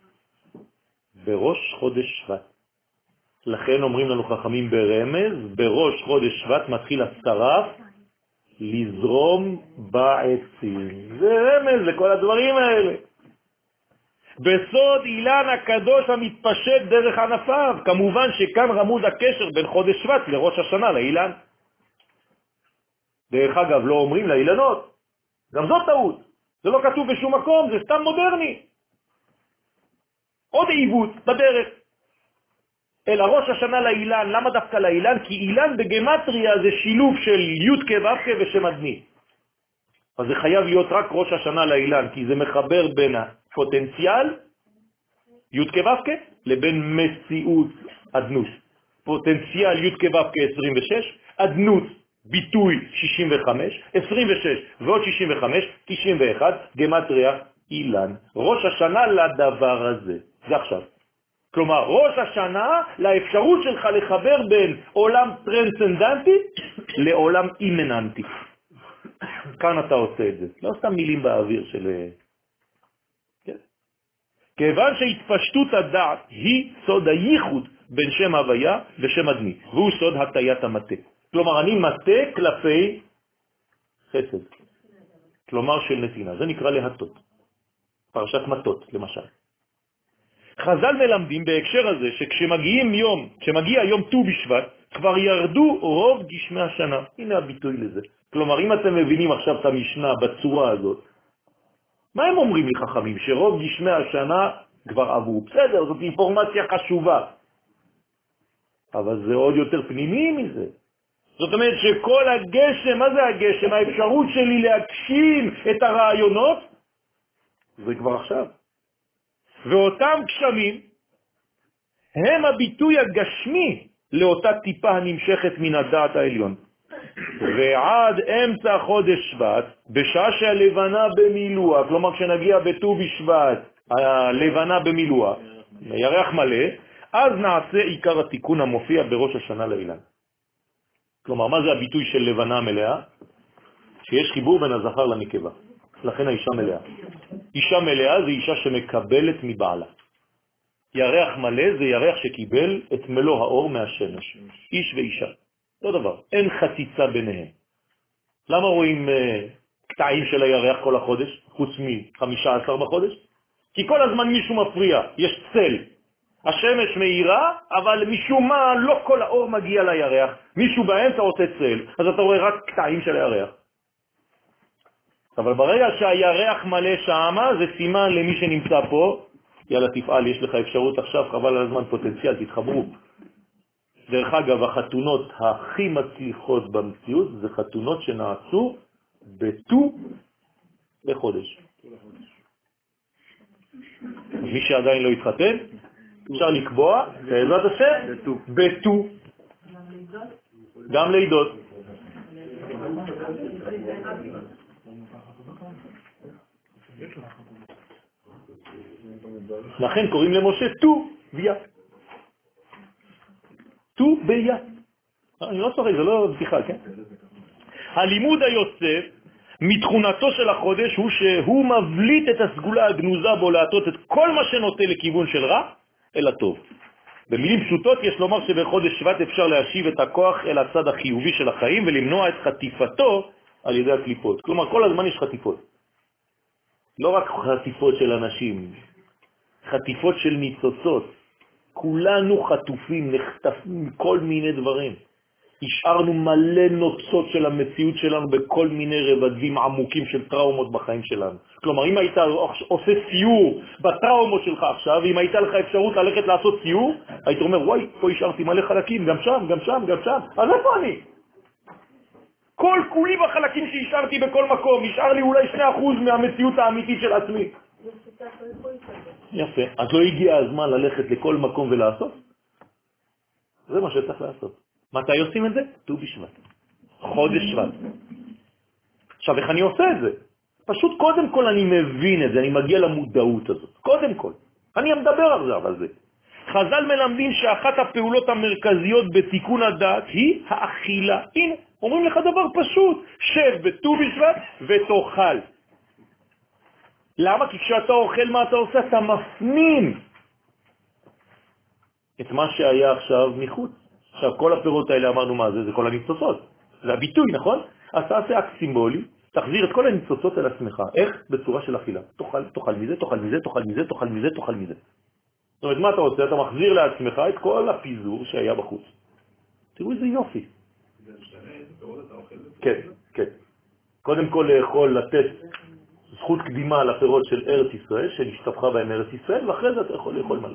בראש חודש שבט. לכן אומרים לנו חכמים ברמז, בראש חודש שבט מתחיל השרף לזרום בעצים. זה רמז לכל הדברים האלה. בסוד אילן הקדוש המתפשט דרך ענפיו. כמובן שכאן רמוז הקשר בין חודש שבט לראש השנה לאילן. דרך אגב, לא אומרים לאילנות. גם זאת טעות. זה לא כתוב בשום מקום, זה סתם מודרני. עוד עיוות בדרך. אלא ראש השנה לאילן. למה דווקא לאילן? כי אילן בגמטריה זה שילוב של י' כו' ושם אדני. אז זה חייב להיות רק ראש השנה לאילן, כי זה מחבר בין הפוטנציאל, י' כו' לבין מציאות אדנות. פוטנציאל י' כו' עשרים ושש, אדנות ביטוי שישים וחמש, עשרים ושש ועוד שישים וחמש, תשעים ואחת, גמטריה אילן. ראש השנה לדבר הזה. זה עכשיו. כלומר, ראש השנה לאפשרות שלך לחבר בין עולם טרנסצנדנטי לעולם אימננטי. כאן אתה עושה את זה. לא סתם מילים באוויר של... כן. כיוון שהתפשטות הדעת היא סוד הייחוד בין שם הוויה ושם אדני, והוא סוד הטיית המטה. כלומר, אני מטה כלפי חסד. כלומר, של נתינה. זה נקרא להטות. פרשת מטות, למשל. חז"ל מלמדים בהקשר הזה שכשמגיעים יום, כשמגיע יום ט"ו בשבט, כבר ירדו רוב גשמי השנה. הנה הביטוי לזה. כלומר, אם אתם מבינים עכשיו את המשנה בצורה הזאת, מה הם אומרים לי חכמים? שרוב גשמי השנה כבר עברו. בסדר, זאת אינפורמציה חשובה. אבל זה עוד יותר פנימי מזה. זאת אומרת שכל הגשם, מה זה הגשם? האפשרות שלי להגשים את הרעיונות, זה כבר עכשיו. ואותם גשמים הם הביטוי הגשמי לאותה טיפה הנמשכת מן הדעת העליון. ועד אמצע חודש שבט, בשעה שהלבנה במילואה, כלומר כשנגיע בט"ו בשבט, הלבנה במילואה, ירח מלא, אז נעשה עיקר התיקון המופיע בראש השנה לאילן. כלומר, מה זה הביטוי של לבנה מלאה? שיש חיבור בין הזכר לנקבה. לכן האישה מלאה. אישה מלאה זה אישה שמקבלת מבעלה. ירח מלא זה ירח שקיבל את מלוא האור מהשמש. איש ואישה. לא דבר. אין חציצה ביניהם. למה רואים uh, קטעים של הירח כל החודש, חוץ מ-חמישה עשר בחודש? כי כל הזמן מישהו מפריע. יש צל. השמש מאירה, אבל משום מה לא כל האור מגיע לירח. מישהו באמצע עושה צל, אז אתה רואה רק קטעים של הירח. אבל ברגע שהירח מלא שמה, זה סימן למי שנמצא פה, יאללה תפעל, יש לך אפשרות עכשיו, חבל על הזמן, פוטנציאל, תתחברו. דרך אגב, החתונות הכי מצליחות במציאות, זה חתונות שנעשו בט"ו בחודש. מי שעדיין לא התחתן, אפשר לקבוע, בעזרת השם, בט"ו. גם לידות. לכן קוראים למשה ט"ו ביה. ט"ו ביה. אני לא צוחק, זה לא בדיחה, כן? הלימוד היוצא מתכונתו של החודש הוא שהוא מבליט את הסגולה הגנוזה בו להטות את כל מה שנוטה לכיוון של רע אל הטוב. במילים פשוטות יש לומר שבחודש שבט אפשר להשיב את הכוח אל הצד החיובי של החיים ולמנוע את חטיפתו על ידי הקליפות. כלומר, כל הזמן יש חטיפות. לא רק חטיפות של אנשים, חטיפות של ניצוצות. כולנו חטופים, נחטפים כל מיני דברים. השארנו מלא נוצות של המציאות שלנו בכל מיני רבדים עמוקים של טראומות בחיים שלנו. כלומר, אם היית עושה סיור בטראומות שלך עכשיו, אם הייתה לך אפשרות ללכת לעשות סיור, היית אומר, וואי, פה השארתי מלא חלקים, גם שם, גם שם, גם שם. אז איפה אני? כל כולי בחלקים שהשארתי בכל מקום, השאר לי אולי שני אחוז מהמציאות האמיתית של עצמי. יפה. אז לא הגיע הזמן ללכת לכל מקום ולעשות? זה מה שצריך לעשות. מתי עושים את זה? ט"ו בשבט. חודש שבט. עכשיו, איך אני עושה את זה? פשוט קודם כל אני מבין את זה, אני מגיע למודעות הזאת. קודם כל. אני מדבר עכשיו על זה. חז"ל מלמדים שאחת הפעולות המרכזיות בתיקון הדעת היא האכילה. הנה, אומרים לך דבר פשוט. שב בט"ו בשבט ותאכל. למה? כי כשאתה אוכל מה אתה עושה? אתה מפנים את מה שהיה עכשיו מחוץ. עכשיו, כל הפירות האלה אמרנו מה זה? זה כל הניצוצות. זה הביטוי, נכון? אז תעשה אקט סימבולי, תחזיר את כל הניצוצות אל עצמך. איך? בצורה של אכילה. תאכל, תאכל מזה, תאכל מזה, תאכל מזה, תאכל מזה, תאכל מזה. זאת אומרת, מה אתה עושה? אתה מחזיר לעצמך את כל הפיזור שהיה בחוץ. תראו איזה יופי. זה משנה איזה פירות אתה אוכל? כן, כן. קודם כל לאכול, לתת זכות קדימה לפירות של ארץ ישראל, שנשתפכה בהם ארץ ישראל, ואחרי זה אתה יכול לאכול מלא.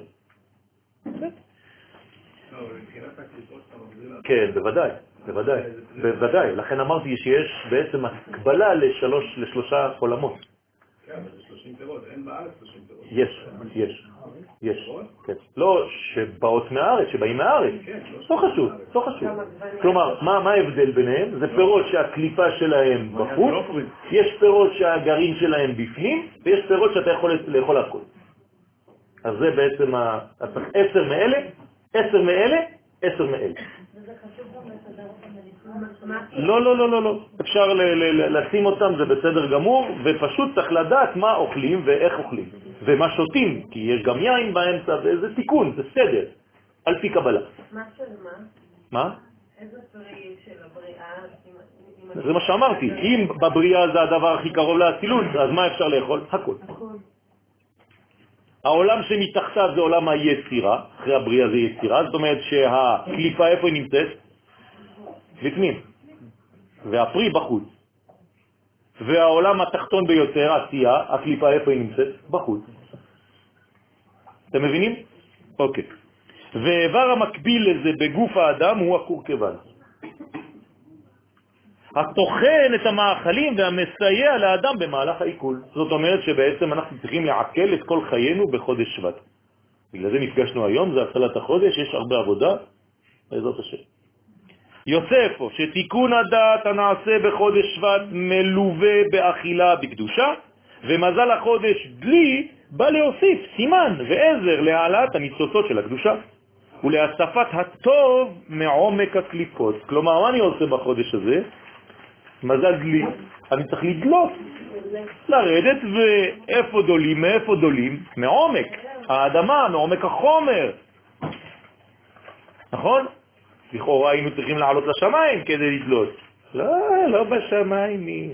כן, בוודאי, בוודאי, בוודאי. לכן אמרתי שיש בעצם הקבלה לשלוש, לשלושה עולמות. כן, אבל זה שלושים פירות, אין בארץ שלושים פירות. יש, יש, יש. כן. לא שבאות מהארץ, שבאים מהארץ. לא חשוב, לא חשוב. כלומר, מה, מה ההבדל ביניהם? זה פירות שהקליפה שלהם בחוץ, יש פירות שהגרעין שלהם בפנים, ויש פירות שאתה יכול לאכול הכל. אז זה בעצם עשר מאלה, עשר מאלה, עשר מאלה. וזה חשוב גם לסדר אותם. לא, לא, לא, לא, לא. אפשר לשים אותם, זה בסדר גמור, ופשוט צריך לדעת מה אוכלים ואיך אוכלים, ומה שותים, כי יש גם יין באמצע, וזה תיקון, זה סדר, על פי קבלה. מה של מה? מה? איזה פרי של הבריאה? זה מה שאמרתי, אם בבריאה זה הדבר הכי קרוב לאצילות, אז מה אפשר לאכול? הכל. העולם שמתחתיו זה עולם היצירה, אחרי הבריאה זה יצירה, זאת אומרת שהקליפה איפה היא נמצאת? בפנים, והפרי בחוץ. והעולם התחתון ביותר, העשייה, הקליפה איפה היא נמצאת? בחוץ. אתם מבינים? אוקיי. ואיבר המקביל לזה בגוף האדם הוא הקורקבן. התוכן את המאכלים והמסייע לאדם במהלך העיכול. זאת אומרת שבעצם אנחנו צריכים לעכל את כל חיינו בחודש שבט. בגלל זה נפגשנו היום, זה התחלת החודש, יש הרבה עבודה, בעזרת השם. יוצא פה שתיקון הדעת הנעשה בחודש שבט מלווה באכילה בקדושה, ומזל החודש דלי בא להוסיף סימן ועזר להעלאת הניצוצות של הקדושה, ולהספת הטוב מעומק הקליפות. כלומר, מה אני עושה בחודש הזה? מזל דלי, אני צריך לדלות, לרדת, ואיפה דולים? מאיפה דולים? מעומק האדמה, מעומק החומר. נכון? לכאורה היינו צריכים לעלות לשמיים כדי לדלות. לא, לא בשמיים.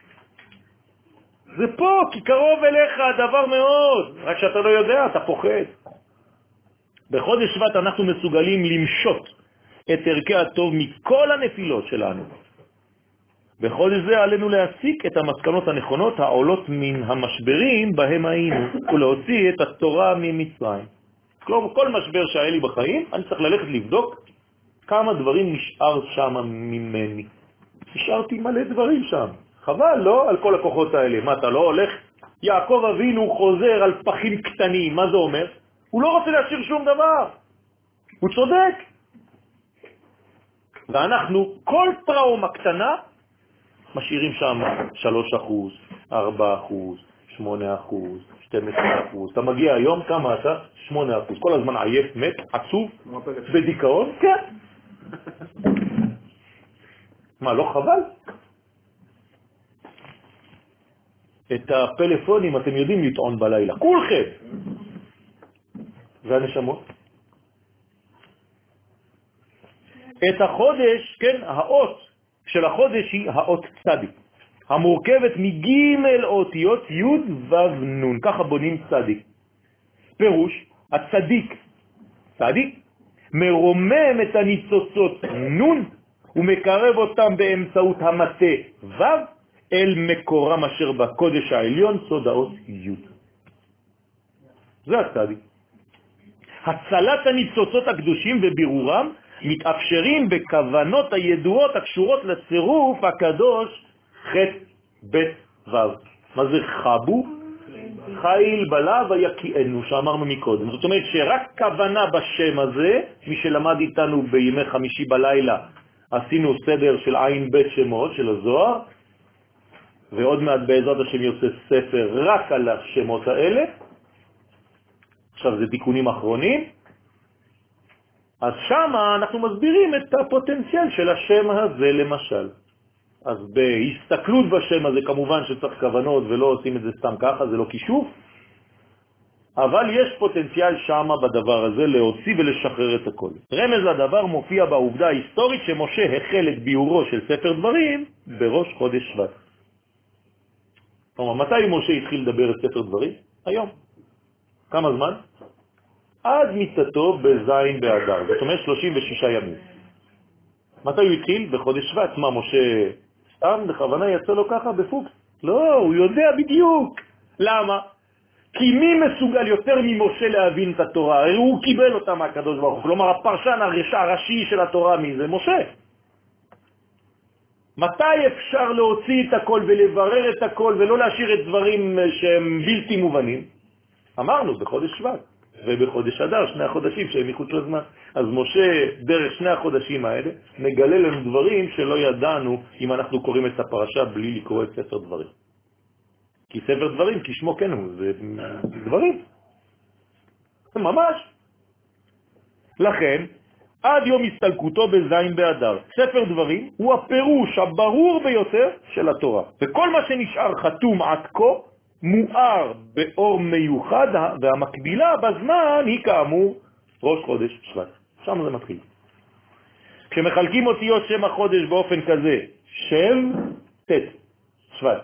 זה פה, כי קרוב אליך הדבר מאוד, רק שאתה לא יודע, אתה פוחד. בחודש שבט אנחנו מסוגלים למשות את ערכי הטוב מכל הנפילות שלנו. בחודש זה עלינו להסיק את המסקנות הנכונות העולות מן המשברים בהם היינו, ולהוציא את התורה ממצרים. כלומר, כל משבר שהיה לי בחיים, אני צריך ללכת לבדוק כמה דברים נשאר שם ממני. נשארתי מלא דברים שם. חבל, לא? על כל הכוחות האלה. מה, אתה לא הולך? יעקב אבינו חוזר על פחים קטנים. מה זה אומר? הוא לא רוצה להשאיר שום דבר. הוא צודק. ואנחנו כל טראומה קטנה משאירים שם שלוש אחוז, ארבע אחוז, שמונה אחוז, שתים עשרה אחוז. אתה מגיע היום, כמה אתה? שמונה אחוז. כל הזמן עייף, מת, עצוב, בדיכאון? כן. מה, לא חבל? את הפלאפונים אתם יודעים לטעון בלילה, כולכם. והנשמות? את החודש, כן, האות של החודש היא האות צדיק, המורכבת מג' אותיות י' ו' נ', ככה בונים צדיק. פירוש, הצדיק, צדיק, מרומם את הניצוצות נ' ומקרב אותם באמצעות המטה ו' אל מקורם אשר בקודש העליון, סוד האות י'. זה הצדיק. הצלת הניצוצות הקדושים ובירורם מתאפשרים בכוונות הידועות הקשורות לצירוף הקדוש ח' ב' ו'. מה זה חבו? חיל בלה ויקיענו, שאמרנו מקודם. זאת אומרת שרק כוונה בשם הזה, מי שלמד איתנו בימי חמישי בלילה, עשינו סדר של עין בית שמות של הזוהר, ועוד מעט בעזרת השם יוצא ספר רק על השמות האלה. עכשיו זה תיקונים אחרונים. אז שם אנחנו מסבירים את הפוטנציאל של השם הזה למשל. אז בהסתכלות בשם הזה כמובן שצריך כוונות ולא עושים את זה סתם ככה, זה לא כישוף, אבל יש פוטנציאל שם בדבר הזה להוציא ולשחרר את הכל. רמז הדבר מופיע בעובדה ההיסטורית שמשה החל את ביורו של ספר דברים בראש חודש שבט. כלומר, מתי משה התחיל לדבר את ספר דברים? היום. כמה זמן? עד מיתתו בזין באדר, זאת אומרת שלושים ושישה ימים. מתי הוא התחיל? בחודש שבט. מה, משה סתם בכוונה יצא לו ככה בפוקס? לא, הוא יודע בדיוק. למה? כי מי מסוגל יותר ממשה להבין את התורה? הרי הוא קיבל אותה מהקדוש ברוך הוא. כלומר, הפרשן הראשי של התורה מי זה? משה. מתי אפשר להוציא את הכל ולברר את הכל ולא להשאיר את דברים שהם בלתי מובנים? אמרנו, בחודש שבט ובחודש אדר, שני החודשים שהם מחוץ לזמן. אז משה, דרך שני החודשים האלה, מגלה לנו דברים שלא ידענו אם אנחנו קוראים את הפרשה בלי לקרוא את ספר דברים. כי ספר דברים, כשמו כן הוא, זה דברים. זה ממש. לכן, עד יום הסתלקותו בזין באדר, ספר דברים הוא הפירוש הברור ביותר של התורה. וכל מה שנשאר חתום עד כה, מואר באור מיוחד, והמקבילה בזמן היא כאמור ראש חודש שבט. שם זה מתחיל. כשמחלקים אותיות שם החודש באופן כזה, שם תת, שבט,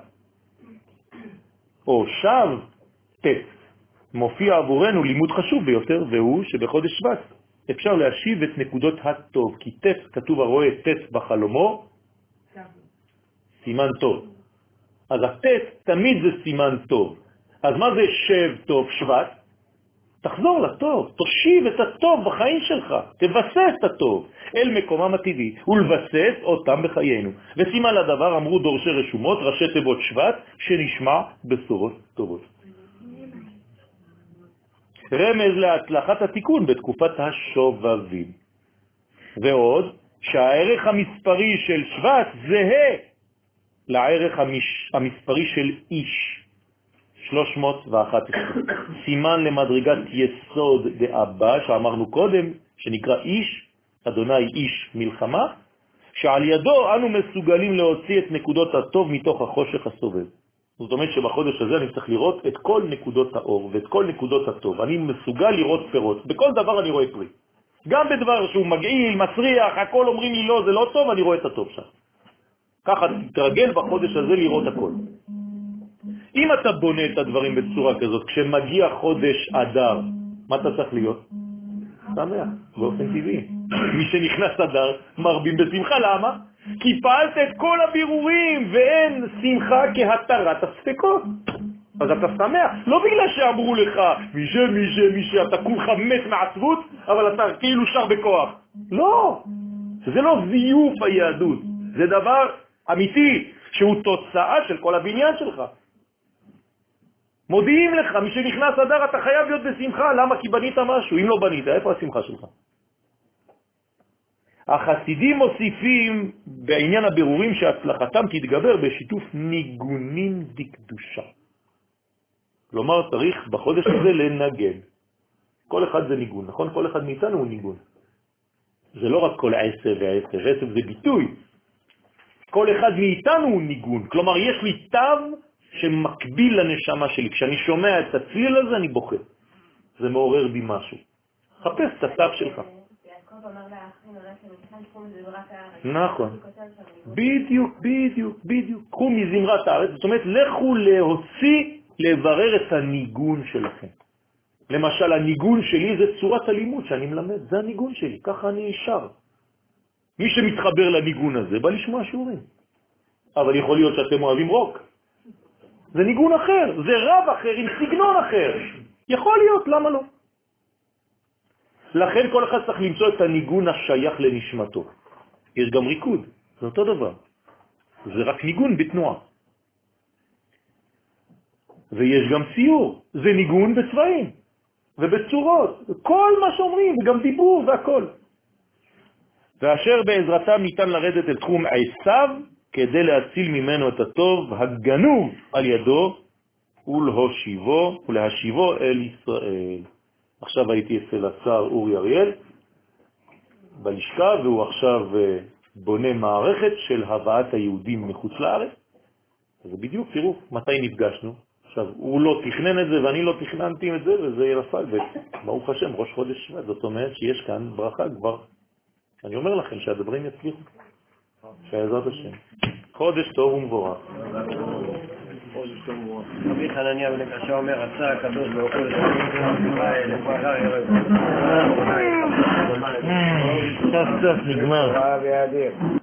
או שב תת, מופיע עבורנו לימוד חשוב ביותר, והוא שבחודש שבט אפשר להשיב את נקודות הטוב, כי תת, כתוב הרואה תת בחלומו, סימן טוב. אז התת תמיד זה סימן טוב. אז מה זה שב טוב שבט? תחזור לטוב, תושיב את הטוב בחיים שלך, תבסס את הטוב אל מקומם הטבעי ולבסס אותם בחיינו. וסימן לדבר אמרו דורשי רשומות, ראשי תיבות שבט, שנשמע בשורות טובות. רמז להצלחת התיקון בתקופת השובבים. ועוד שהערך המספרי של שבט זהה לערך המש... המספרי של איש, שלוש מאות ואחת עשרה. סימן למדרגת יסוד דאבא שאמרנו קודם, שנקרא איש, אדוני איש מלחמה, שעל ידו אנו מסוגלים להוציא את נקודות הטוב מתוך החושך הסובב. זאת אומרת שבחודש הזה אני צריך לראות את כל נקודות האור ואת כל נקודות הטוב. אני מסוגל לראות פירות. בכל דבר אני רואה פרי. גם בדבר שהוא מגעיל, מצריח, הכל אומרים לי לא, זה לא טוב, אני רואה את הטוב שם. ככה תתרגל בחודש הזה לראות הכל. אם אתה בונה את הדברים בצורה כזאת, כשמגיע חודש אדר, מה אתה צריך להיות? שמח, באופן טבעי. מי שנכנס אדר מרבים בשמחה, למה? כי פעלת את כל הבירורים ואין שמחה כהתרת הספקות. אז אתה שמח, לא בגלל שאמרו לך מי ש, מי ש, מי ש, אתה כולך מת מעצבות, אבל אתה כאילו שר בכוח. לא, זה לא זיוף היהדות, זה דבר אמיתי שהוא תוצאה של כל הבניין שלך. מודיעים לך, מי שנכנס אדר אתה חייב להיות בשמחה. למה? כי בנית משהו. אם לא בנית, איפה השמחה שלך? החסידים מוסיפים בעניין הבירורים שהצלחתם תתגבר בשיתוף ניגונים דקדושה. כלומר, צריך בחודש הזה לנגן. כל אחד זה ניגון, נכון? כל אחד מאיתנו הוא ניגון. זה לא רק כל עשב ועשב, עשב זה ביטוי. כל אחד מאיתנו הוא ניגון. כלומר, יש לי תו שמקביל לנשמה שלי. כשאני שומע את הצליל הזה, אני בוכה. זה מעורר בי משהו. חפש את התו שלך. נכון. בדיוק, בדיוק, בדיוק. קחו מזמרת הארץ, זאת אומרת, לכו להוציא, לברר את הניגון שלכם. למשל, הניגון שלי זה צורת הלימוד שאני מלמד, זה הניגון שלי, ככה אני שר. מי שמתחבר לניגון הזה בא לשמוע שיעורים. אבל יכול להיות שאתם אוהבים רוק. זה ניגון אחר, זה רב אחר עם סגנון אחר. יכול להיות, למה לא? לכן כל אחד צריך למצוא את הניגון השייך לנשמתו. יש גם ריקוד, זה אותו דבר. זה רק ניגון בתנועה. ויש גם ציור, זה ניגון בצבעים ובצורות, כל מה שאומרים, גם דיבור והכל. ואשר בעזרתם ניתן לרדת אל תחום עשיו, כדי להציל ממנו את הטוב הגנוב על ידו, ולהשיבו, ולהשיבו אל ישראל. עכשיו הייתי אצל השר אורי אריאל, בלשכה, והוא עכשיו בונה מערכת של הבאת היהודים מחוץ לארץ. זה בדיוק, תראו, מתי נפגשנו? עכשיו, הוא לא תכנן את זה ואני לא תכננתי את זה, וזה נפל, וברוך השם, ראש חודש שבט, זאת אומרת שיש כאן ברכה כבר. אני אומר לכם שהדברים יצליחו, בעזרת השם. חודש טוב ומבורך. רבי חנניה בן הקשה אומר, רצה הקדוש ברוך הוא סוף סוף נגמר.